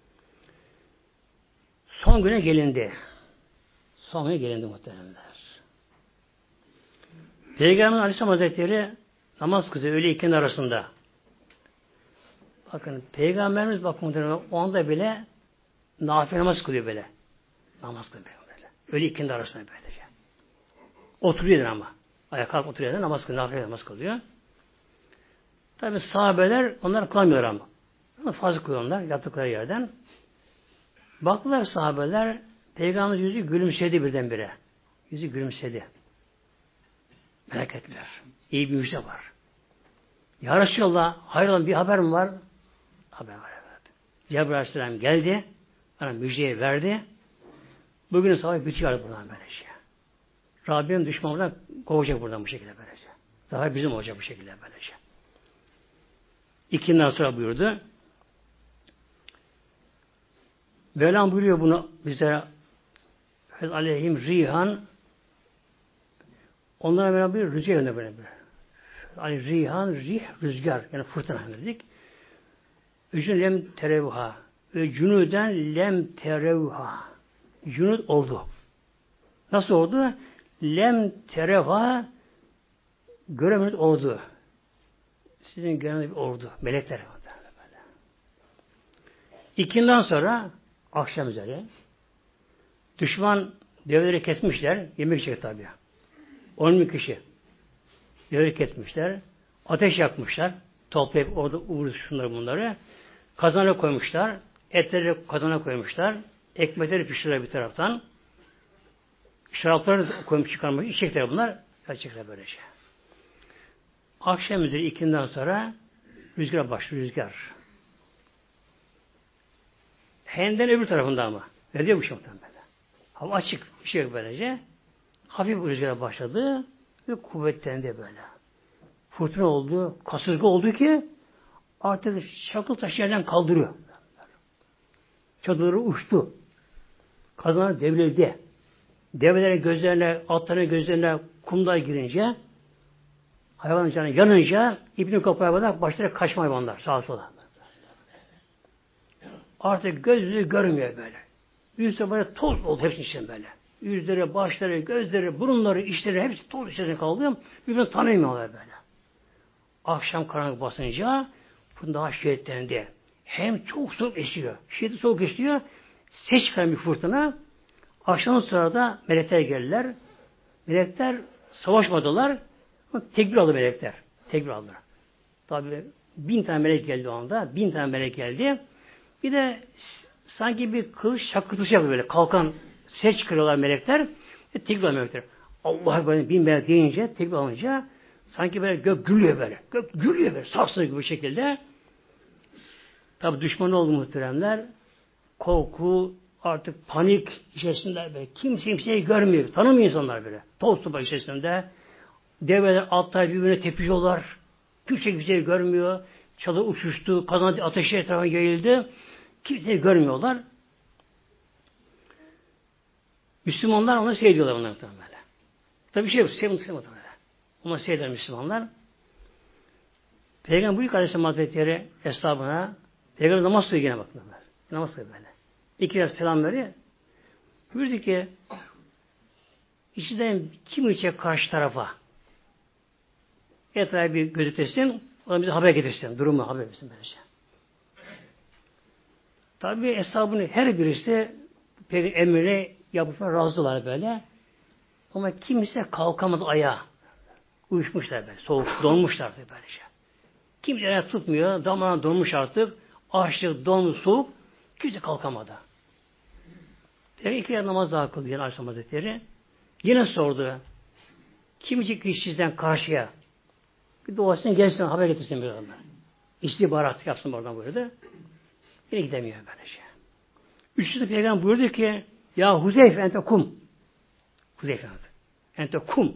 [SPEAKER 1] Son güne gelindi. Son güne gelindi muhtemelenler. Peygamber Aleyhisselam Hazretleri namaz kılıyor öğle ikindi arasında. Bakın Peygamberimiz bakın muhtemelen o anda bile nafile namaz kılıyor böyle. Namaz kılıyor böyle. Öğle ikindi arasında böylece. Oturuyor ama. Ayağa kalk oturuyor namaz kılıyor. Nafile namaz kılıyor. Tabi sahabeler onlar kılamıyor ama. Ama fazla kılıyorlar yattıkları yerden. Baktılar sahabeler Peygamber yüzü gülümsedi birdenbire. Yüzü gülümsedi. Merak ettiler. İyi bir müjde var. Ya Resulallah hayrola bir haber mi var? Haber var evet. Cebrail Aleyhisselam geldi. bana müjdeyi verdi. Bugün savaş bitiyor buradan böylece. Rabbim düşmanlardan kovacak buradan bu şekilde böylece. Zafer bizim olacak bu şekilde böylece. İkinden sonra buyurdu. Mevlam buyuruyor bunu bize aleyhim rihan onlara Mevlam bir rüzgar önüne böyle bir. Yani rihan, rih, rüzgar. Yani fırtına dedik. Ücün lem terevha. Ve cunuden lem terevha. Cunud oldu. Nasıl oldu? Lem terevha göremez oldu. Sizin göremez bir ordu. Melekler. İkinden sonra akşam üzeri düşman develeri kesmişler. Yemek yiyecek tabi. on bin kişi. Develeri kesmişler. Ateş yakmışlar. Toplayıp orada uğraşmışlar bunları. Kazana koymuşlar. Etleri kazana koymuşlar. Ekmekleri pişirirler bir taraftan. Şarapları koymuş çıkarmış. İçecekler bunlar. Gerçekten böyle şey. Akşam üzeri ikinden sonra rüzgar başlıyor. Rüzgar. Hendel öbür tarafında ama. Ne diyor bu şey muhtemelen böyle. Hava açık. Bir şey yok böylece. Hafif bir rüzgar başladı ve kuvvetlendi böyle. Fırtına oldu. Kasırga oldu ki artık çakıl taşı yerden kaldırıyor. Çadırları uçtu. Kadınlar devrildi. Develerin gözlerine, atların gözlerine kumlar girince hayvanın canı yanınca ipini kopaya kadar başlayarak kaçma hayvanlar sağa sola. Artık gözleri görmüyor böyle. Yüzleri böyle toz oldu hepsinin içinde böyle. Yüzleri, başları, gözleri, burunları, içleri hepsi toz içerisinde kaldı. Birbirini tanımıyorlar böyle. Akşam karanlık basınca fırtına daha şiddetlendi. Hem çok soğuk esiyor. Şiddetli soğuk esiyor. Ses çıkan bir fırtına. Akşam sırada melekler geldiler. Melekler savaşmadılar. Tekbir aldı melekler. Tekbir aldılar. Tabi bin tane melek geldi o anda. Bin tane melek geldi. Bir de sanki bir kılıç şakırtısı yapıyor böyle. Kalkan ses çıkarıyorlar melekler. Ve tekbir alıyor melekler. Allah böyle bin melek deyince tekbir alınca sanki böyle gök gülüyor böyle. Gök gülüyor böyle. Sarsıyor gibi bir şekilde. Tabi düşman oldu muhteremler. Korku, artık panik içerisinde böyle. Kimse kimseyi görmüyor. Tanımıyor insanlar böyle. Toz tuba içerisinde. Develer atlar birbirine tepiyorlar. Kimse kimseyi görmüyor. Çalı uçuştu. Kazan ateşi etrafına yayıldı. Kimseyi görmüyorlar. Müslümanlar onu seyrediyorlar bunlar böyle. Tabi bir şey yok. Seyrediyorlar böyle. Ona seyreder Müslümanlar. Peygamber Büyük Aleyhisselam Hazretleri hesabına Peygamber namaz kılıyor yine bakın. Namaz kılıyor böyle. İki kez selam veriyor. Buyurdu ki içinden kim içecek karşı tarafa etrafı bir gözetlesin, ona bize haber getirsin. Durumu haber versin böylece. Tabi hesabını her birisi emrine yapışma razılar böyle. Ama kimse kalkamadı ayağa. Uyuşmuşlar böyle. Soğuk, donmuşlar böylece. Kimse ayağı tutmuyor. Damarına donmuş artık. Açlık, donmuş, soğuk. Kimse kalkamadı. Peki iki yer namaz daha kıldı yine Aleyhisselam Hazretleri. Yine sordu. Kimcik işçiden karşıya bir doğasını gelsin haber getirsin bir adam. İstihbarat yapsın oradan buyurdu. Yine gidemiyor böylece. Üçüncü Peygamber buyurdu ki ya Huzeyf ente kum. Huzeyf ente kum.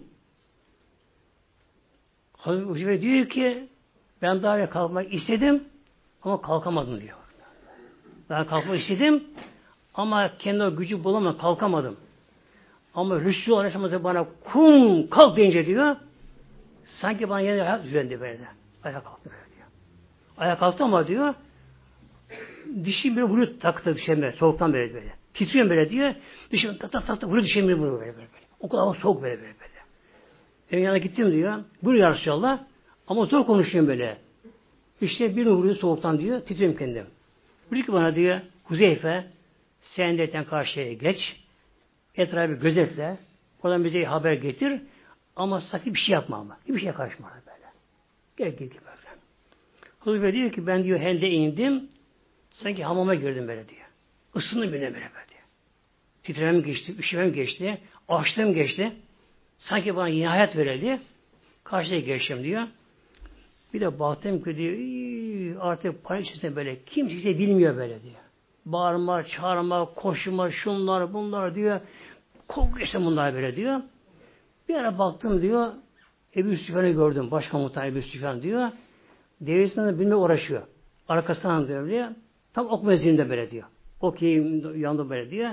[SPEAKER 1] Hazreti Huzeyf diyor ki ben daha önce kalkmak istedim ama kalkamadım diyor. Ben kalkmak istedim ama kendi o gücü bulamadım, kalkamadım. Ama Resulullah Aleyhisselam bana kum kalk deyince diyor sanki bana yine ayak düzendi böyle. Ayağa kalktı böyle diyor. Ayağa kalktı ama diyor dişim bir vuruyor taktı dişim böyle soğuktan böyle böyle. Titriyorum böyle diyor. Dişim tak tak tak tak vuruyor dişim bir vuruyor böyle böyle. O kadar soğuk böyle böyle böyle. Ben yanına gittim diyor. Buyur ya Resulallah. Ama zor konuşuyorum böyle. İşte bir vuruyor soğuktan diyor. Titriyorum kendim. Diyor ki bana diyor Huzeyfe sen de karşıya geç. Etrafı gözetle. Oradan bize haber getir. Ama sakın bir şey yapma ama. Bir şeye karışma böyle. Gel gel gel böyle. Huzeyfe diyor ki ben diyor hende indim. Sanki hamama girdim böyle diyor. Isındım bile böyle böyle diyor. Titremem geçti, üşümem geçti, açlığım geçti. Sanki bana yeni hayat verildi. Karşıya geçtim diyor. Bir de baktım ki diyor artık panik içerisinde böyle kimse bilmiyor böyle diyor. Bağırma, çağırma, koşma, şunlar, bunlar diyor. Korkuyor işte bunlar böyle diyor. Bir ara baktım diyor. Ebu Süfyan'ı gördüm. Başkomutan Ebu Süfyan diyor. Devesinden binmeye uğraşıyor. Arkasından diyor. Tam ok mezununda böyle diyor. Ok yanında böyle diyor.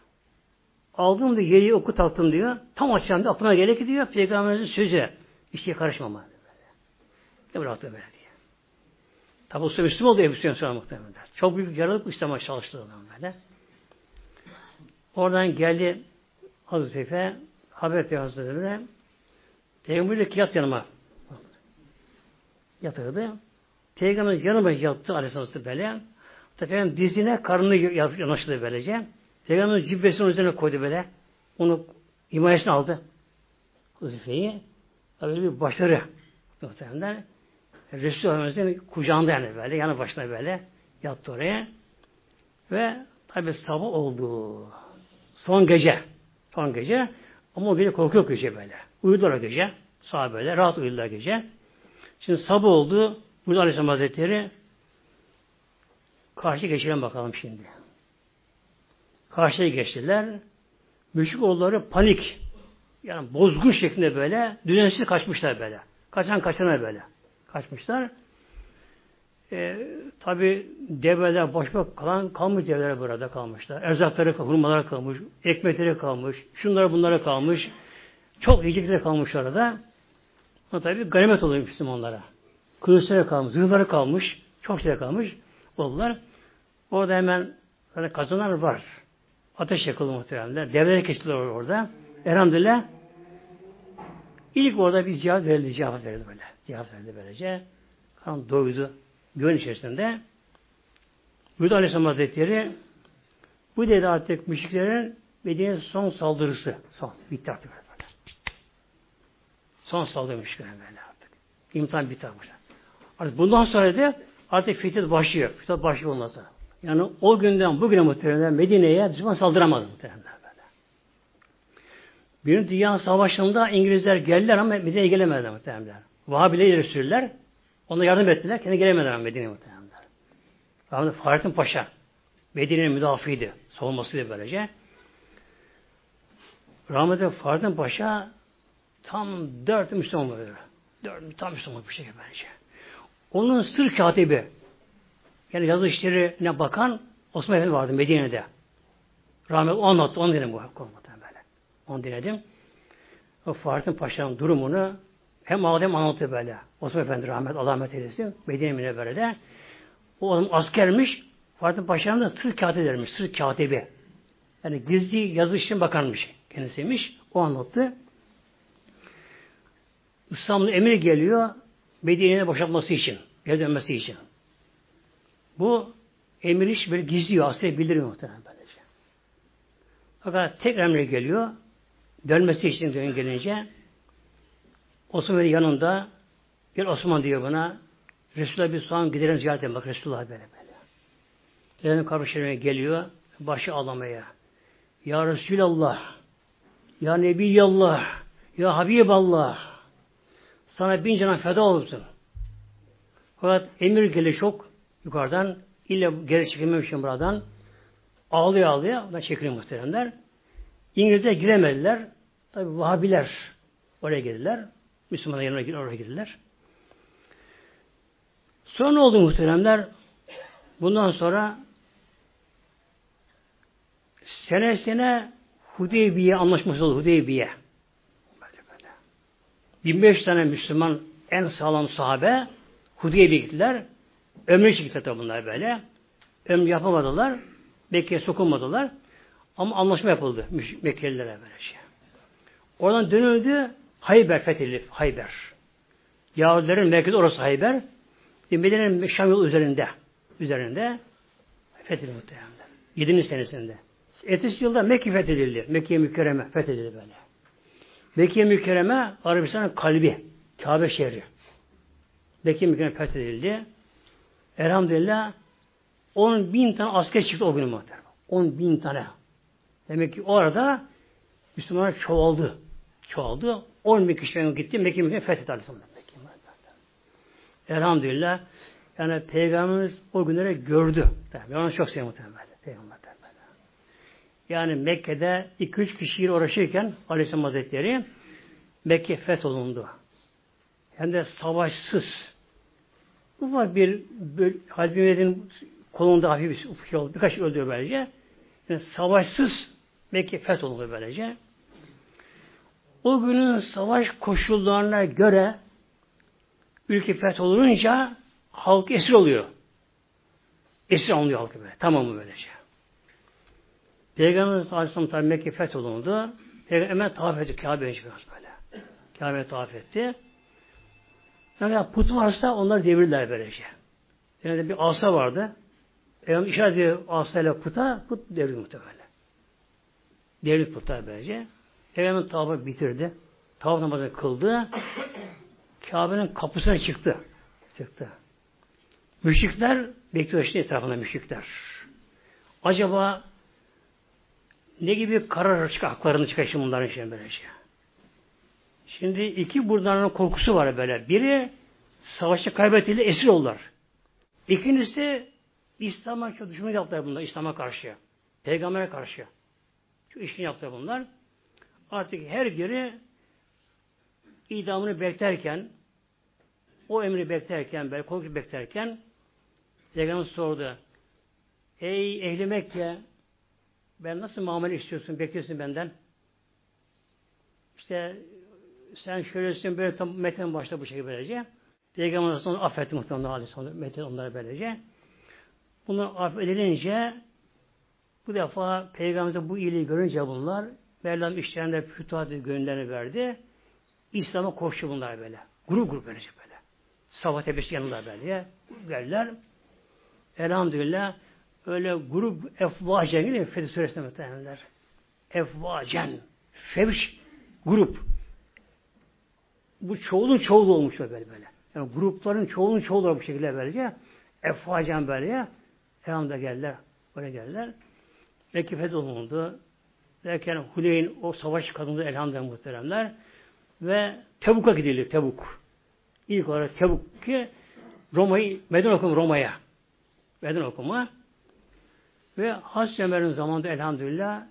[SPEAKER 1] Aldım diyor. Yeri oku taktım diyor. Tam açacağım diyor. Aklıma gelir ki diyor. Peygamberimizin sözü. Bir şeye karışmama. Ne bıraktı böyle diyor. Tabi o Müslüman oldu Ebu Süfyan sonra muhtemelen. Çok büyük yaralık İslam'a çalıştı adam böyle. Oradan geldi Hazreti Efe haber peygamberine Peygamber'le yat yanıma yatırdı. Peygamber yanıma yattı aleyhisselam böyle. Peygamber dizine karnını yanaştırdı böylece. Peygamber cübbesinin üzerine koydu böyle. Onu himayesine aldı. Huzife'yi. Böyle bir başarı muhtemelen. Resulü kucağında yani böyle. Yanı başına böyle. Yattı oraya. Ve tabi sabah oldu. Son gece. Son gece. Ama o gece korku yok gece böyle. Uyudular o gece. Sahabeler rahat uyudular gece. Şimdi sabah oldu. Burada Aleyhisselam Hazretleri karşı geçelim bakalım şimdi. Karşıya geçtiler. Müşrikoğulları panik. Yani bozgun şeklinde böyle düzensiz kaçmışlar böyle. Kaçan kaçana böyle. Kaçmışlar. Ee, Tabi develer boş boş kalan kalmış develer burada kalmışlar. Erzakları, hurmaları kalmış, ekmekleri kalmış, şunlara bunlara kalmış. Çok yiyecekleri kalmış orada. Ama tabi ganimet oluyor Müslümanlara. Kılıçları kalmış, zırhları kalmış, çok şey kalmış oldular. Orada hemen böyle kazanlar var. Ateş yakıldı muhtemelen. Develeri kestiler orada. Elhamdülillah ilk orada bir cevap verildi, cevap verildi böyle. Cevap verildi böylece. Kan doydu. Güven içerisinde. Buyurdu Aleyhisselam Hazretleri bu dedi artık müşriklerin Medine'nin son saldırısı. Son. Bitti artık böyle. Son saldırı müşriklerin böyle artık. İmtihan bitti artık. Artık bundan sonra da artık fithet başlıyor. Fithet başlıyor ondan sonra. Yani o günden bugüne muhtemelen Medine'ye düşman saldıramadı muhtemelen böyle. Birinci Dünya Savaşı'nda İngilizler geldiler ama Medine'ye gelemediler muhtemelen. Vahabiler ileri sürdüler. Ona yardım ettiler. Kendi gelemediler Medine'ye muhtemelen. Rahmetli Fahrettin Paşa Medine'nin müdafiydi. Savunmasıydı böylece. Rahmetli Fahrettin Paşa tam dört Müslüman oluyor. Dört tam Müslüman bir şey böylece. Onun sır katibi yani yazı işlerine bakan Osman Efendi vardı Medine'de. Rahmetli o anlattı. Onu dinledim bu konuda böyle. Onu dinledim. O Fahrettin Paşa'nın durumunu hem ağladı hem anlattı böyle. Osman Efendi rahmet, Allah rahmet eylesin. Medine Münevvere'de. O adam askermiş. Fahrettin Paşa'nın da sır katibilermiş. Sır katibi. Yani gizli yazı işine bakanmış. Kendisiymiş. O anlattı. İstanbul'un emri geliyor. Medine'ye boşaltması için. Geri dönmesi için. Bu emir iş böyle gizliyor. Aslında bildiriyor muhtemelen böylece. Fakat tek emri geliyor. Dönmesi için dön gelince Osman'ın yanında bir Osman diyor bana Resulullah bir soğan gidelim ziyaret edin. Bak Resulullah böyle böyle. Dedim kardeşlerime geliyor. Başı ağlamaya. Ya Resulallah. Ya Nebiyallah. Ya Habiballah. Sana bin canan feda olsun. Fakat emir geliyor çok yukarıdan. İlle geri çekilmemişim buradan. Ağlıyor ağlıyor. Oradan çekiliyor muhteremler. İngilizler giremediler. Tabi Vahabiler oraya girdiler. Müslümanlar yanına oraya girdiler. Sonra ne oldu muhteremler? Bundan sonra sene sene Hudeybiye anlaşması oldu. Hudeybiye. Böyle böyle. bin beş yüz tane Müslüman en sağlam sahabe Hudeybiye gittiler. Ömrü için gittiler bunlar böyle. Ömrü yapamadılar. Mekke'ye sokulmadılar. Ama anlaşma yapıldı Mekkelilere böyle şey. Oradan dönüldü Hayber fethedildi. Hayber. Yahudilerin merkezi orası Hayber. Medine'nin Şam yolu üzerinde. Üzerinde fethedildi muhtemelen. yedinci senesinde. Ertesi yılda Mekke fethedildi. Mekke-i Mükerreme fethedildi böyle. Mekke-i Mükerreme Arabistan'ın kalbi. Kabe şehri. Mekke-i Mükerreme fethedildi. Elhamdülillah on bin tane asker çıktı o gün muhtemelen. on bin tane. Demek ki o arada Müslümanlar çoğaldı. Çoğaldı. on bin kişi gitti. Mekke-i Mükerreme fethetti Aleyhisselam. Elhamdülillah. Yani Peygamberimiz o günleri gördü. Ben onu çok seviyorum muhtemelen. Peygamber'den böyle. Yani Mekke'de iki üç kişiyle uğraşırken Aleyhisselam Hazretleri Mekke fetholundu. Hem de savaşsız. Ufak bir Halid bin Velid'in kolunda hafif bir şey oldu. Birkaç öldü böylece. Yani savaşsız Mekke fetholundu böylece. O günün savaş koşullarına göre ülke fetholununca halk esir oluyor. Esir alınıyor halkı böyle. Tamamı böylece. Peygamber Aleyhisselam tabi Mekke fetholundu. Peygamber hemen tavaf etti. Kabe'ye biraz böyle. Kabe'ye tavaf etti. Yani put varsa onlar devirdiler böylece. Yani bir asa vardı. Peygamber işaret ediyor asayla puta, put devrildi muhtemelen. Devrildi puta böylece. Peygamber tavafı bitirdi. Tavaf namazını kıldı. Kabe'nin kapısına çıktı. Çıktı. Müşrikler bekliyor işte etrafında müşrikler. Acaba ne gibi karar çıkar, haklarını çıkar şimdi bunların için böylece. Şimdi iki buradan korkusu var böyle. Biri savaşta kaybettiğiyle esir oldular. İkincisi İslam'a çok düşman yaptılar bunlar. İslam'a karşı. Peygamber'e karşı. Şu işini yaptılar bunlar. Artık her biri idamını beklerken o emri beklerken böyle korku beklerken Peygamber sordu. Ey ehli Mekke ben nasıl muamele istiyorsun? Bekliyorsun benden. İşte sen şöylesin böyle tam Mekke'nin başta bu şekilde böylece. Peygamber onu affetti muhtemelen Aleyhisselam. Mekke onları böylece. Bunu affedilince bu defa Peygamber'de bu iyiliği görünce bunlar Mevlam işlerinde fütuhat gönüllerini verdi. İslam'a koştu bunlar böyle. Grup grup böylece böyle. Sabah tepesi yanında böyle. Geldiler. Elhamdülillah öyle grup efvacen gibi Fetih Suresi'nde muhtemelenler. Efvacen. Fevş grup. Bu çoğulun çoğulu olmuş böyle böyle. Yani grupların çoğulun çoğulu bu şekilde böylece. Efvacen böyle. Elhamdülillah geldiler. Böyle geldiler. Mekke fetholundu. Derken Huneyn o savaş kadındı elhamdülillah muhteremler. Ve Tebuk'a gidilir. Tebuk. İlk olarak Tebuk ki Roma'yı, meydan okuma Roma'ya. Meydan okuma. Ve Hazreti Ömer'in zamanında elhamdülillah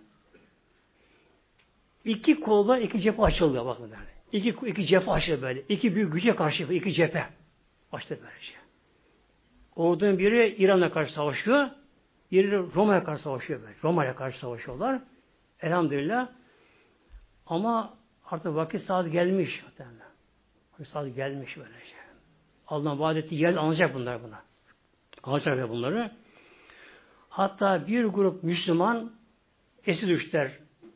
[SPEAKER 1] iki kolda iki cephe açıldı. Bakın yani. İki, iki cephe açıldı böyle. İki büyük güce karşı iki cephe açtı böylece. Ordunun biri İran'a karşı savaşıyor. Biri Roma'ya karşı savaşıyor böyle. Roma'ya karşı savaşıyorlar. Elhamdülillah. Ama artık vakit saat gelmiş. Vakit saat gelmiş böylece. Allah'ın vaat ettiği yer alacak bunlar buna. Alacak bunları. Hatta bir grup Müslüman esir düştüler.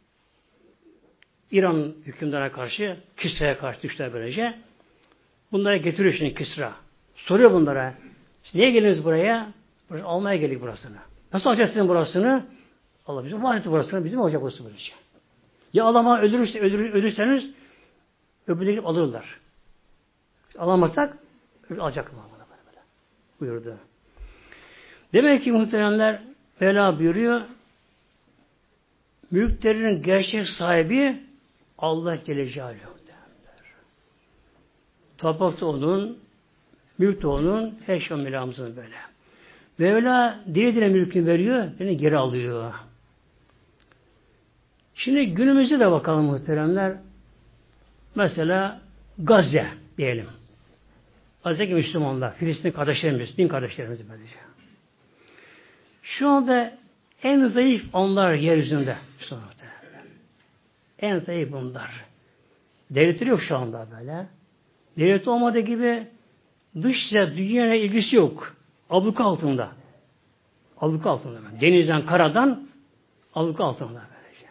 [SPEAKER 1] İran hükümdarına karşı, Kisra'ya karşı düştüler böylece. Bunlara getiriyor şimdi Kisra. Soruyor bunlara. Siz niye geldiniz buraya? Burası, almaya geldik burasını. Nasıl alacaksın burasını? Allah bizim vaat etti burasını. Bizim olacak burası böylece. Ya alama öldürürse, öldür, öldürürseniz öbürleri alırlar. Biz alamazsak alacaklar bana böyle buyurdu. Demek ki muhteremler Mevla buyuruyor mülklerin gerçek sahibi Allah Celle Celaluhu. Toprak da onun, mülk de onun, her şey Mevlamızın böyle. Mevla dile dile mülkünü veriyor, beni geri alıyor. Şimdi günümüzde de bakalım muhteremler. Mesela Gazze diyelim. Gazze'deki Müslümanlar, Filistin kardeşlerimiz, din kardeşlerimiz böylece. Şu anda en zayıf onlar yeryüzünde. En zayıf bunlar. Devletleri yok şu anda böyle. Devlet olmadığı gibi dışça dünyaya ilgisi yok. Abluka altında. Abluka altında. Denizden, karadan abluka altında böylece.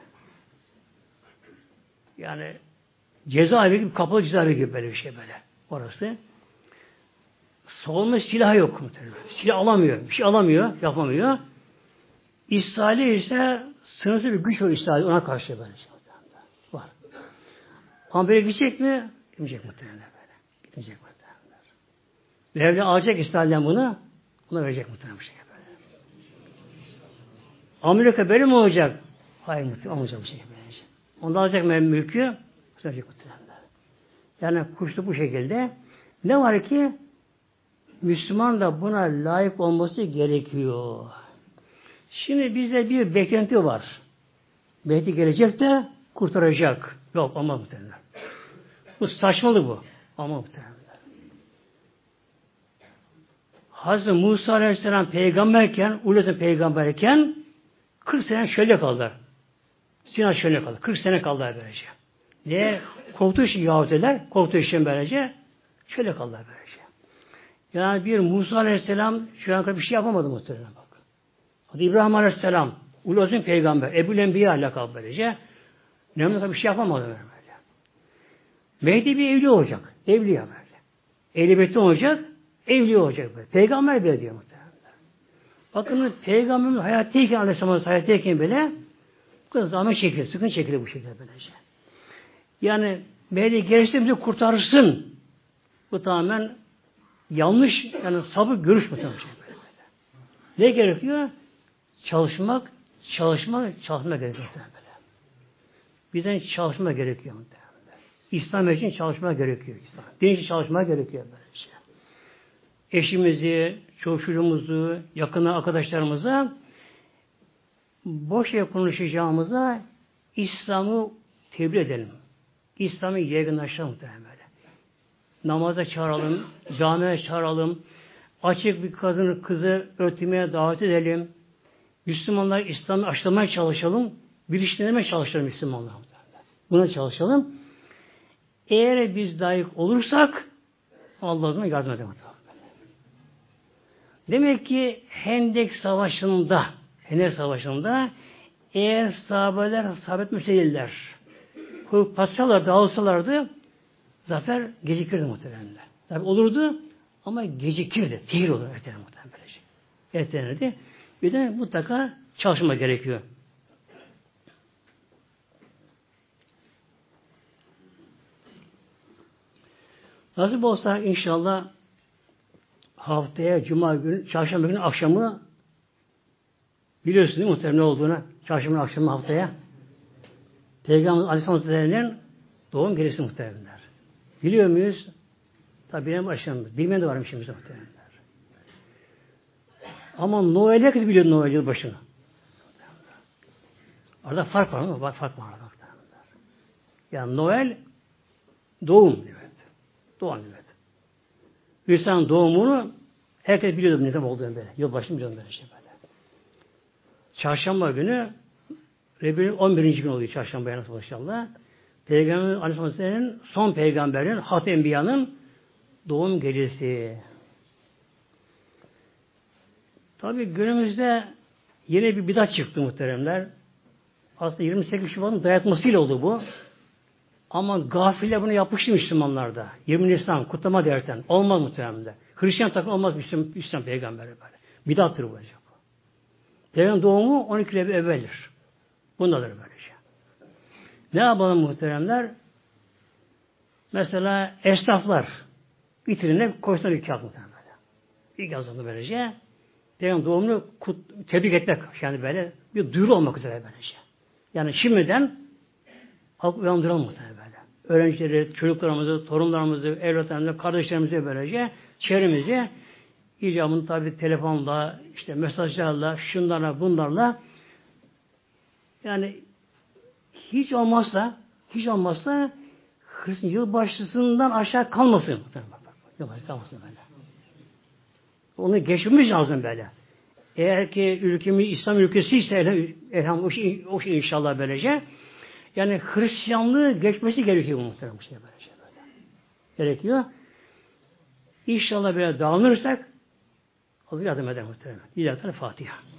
[SPEAKER 1] Yani cezaevi gibi, kapalı cezaevi gibi böyle bir şey böyle. Orası. Savunma silahı yok. Silah alamıyor. Bir şey alamıyor. Yapamıyor. İsrail'e ise sınırsız bir güç var İsrail. Ona karşı böyle şey. Var. Ama böyle gidecek mi? Gidecek muhtemelen böyle. Gidecek muhtemelen. Mevla alacak İsrail'den bunu. Ona verecek muhtemelen bir şey böyle. Amerika böyle mi olacak? Hayır muhtemelen olmayacak bir şey böyle. Onda alacak mülkü. Verecek muhtemelen. Yani kuşlu bu şekilde. Ne var ki Müslüman da buna layık olması gerekiyor. Şimdi bizde bir beklenti var. Mehdi gelecek de kurtaracak. Yok ama muhtemelen. Bu saçmalık bu. Ama muhtemelen. Hazreti Musa Aleyhisselam peygamberken, Uludun peygamberken kırk sene şöyle kaldılar. Sina şöyle kaldı. kırk sene kaldılar böylece. Niye? Korktuğu için Yahudiler, korktuğu için böylece şöyle kaldılar böylece. Yani bir Musa Aleyhisselam şu an kadar bir şey yapamadı muhtemelen bak. Hadi İbrahim Aleyhisselam, Uludun peygamber, Ebu'l Enbiya alakalı böylece. Nemrut'a bir şey yapamadı böyle. Mehdi bir evli olacak. Evliya böyle. Ehlibetli olacak. Evli olacak böyle. Peygamber bile diyor muhtemelen. Bakın Peygamberimiz hayattayken Aleyhisselam hayattayken bile bu kadar zahmet çekilir. Sıkıntı çekilir bu şekilde böylece. Yani Mehdi gelirse bizi kurtarsın. Bu tamamen yanlış yani sabır görüş bu tamamen. Ne gerekiyor? Çalışmak, çalışmak, çalışmak gerekiyor. Böyle. Bizden çalışma gerekiyor. İslam için çalışma gerekiyor. İslam. Din için çalışma gerekiyor. Böylece. Eşimizi, çocuğumuzu, yakın arkadaşlarımıza boş yere konuşacağımıza İslam'ı tebliğ edelim. İslam'ı yaygınlaştıralım. Böyle. Namaza çağıralım, camiye çağıralım, açık bir kadını, kızı örtmeye davet edelim. Müslümanlar İslam'ı aşılamaya çalışalım, bilinçlenmeye çalışalım Müslümanlar. Buna çalışalım. Eğer biz layık olursak Allah'ın yardım edelim. Demek ki Hendek Savaşı'nda Hendek Savaşı'nda eğer sahabeler sabit müstehiller paçalar dağılsalardı zafer gecikirdi muhtemelen. Tabi olurdu ama gecikirdi. Tehir olur ertelen muhtemelen böylece. Ertelenirdi. Bir de mutlaka çalışma gerekiyor. Nasip olsa inşallah haftaya Cuma günü, Çarşamba günü akşamı biliyorsunuz değil mi muhtemelen ne olduğunu? Çarşamba akşamı haftaya Peygamber Aleyhisselam Hazretleri'nin doğum gecesi muhtemelenler. Biliyor muyuz? Tabi benim başımda. Bilmeyen de varmış şimdi muhtemelenler. Ama Noel herkes biliyor Noel yılbaşını. Arada fark var mı? Fark var. Yani Noel doğum evet. Doğum evet. İnsanın doğumunu herkes biliyordu ne zaman olduğunu böyle. Yılbaşını biliyordu böyle şey böyle. Çarşamba günü Rebbi'nin on birinci gün oluyor çarşamba nasıl inşallah. Peygamber Aleyhisselam'ın son peygamberin Hat-ı Enbiya'nın doğum gecesi. Tabi günümüzde yeni bir bidat çıktı muhteremler. Aslında yirmi sekiz Şubat'ın dayatmasıyla oldu bu. Ama gafille bunu yapmıştı Müslümanlarda. yirmi Nisan kutlama derken. Olmaz muhteremler. Hristiyan takım olmaz Müslüman, Müslüman peygamberi böyle. Bidattır bu. Peygamber doğumu on iki yıl evveldir. Bundadır böylece. Ne yapalım muhteremler? Mesela esnaflar vitrine koysunlar iki kağıt muhteremler. İlk yazıldı böylece. Peygamber doğumunu kut, tebrik etmek yani böyle bir duyuru olmak üzere böylece. Yani şimdiden halk uyandıralım muhtemelen böyle. Öğrencileri, çocuklarımızı, torunlarımızı, evlatlarımızı, kardeşlerimizi böylece çevremizi icabını tabi telefonla, işte mesajlarla, şunlarla, bunlarla yani hiç olmazsa hiç olmazsa Hristiyan yılbaşısından aşağı kalmasın. Yılbaşı kalmasın böyle. Onu geçmemiz lazım böyle. Eğer ki ülkemiz İslam ülkesi ise elhamdülillah o şey, o şey inşallah böylece yani Hristiyanlığı geçmesi gerekiyor muhtemelen bu şey böylece böyle. Gerekiyor. İnşallah böyle dağılırsak Allah yardım eder muhtemelen. İlahi Fatiha.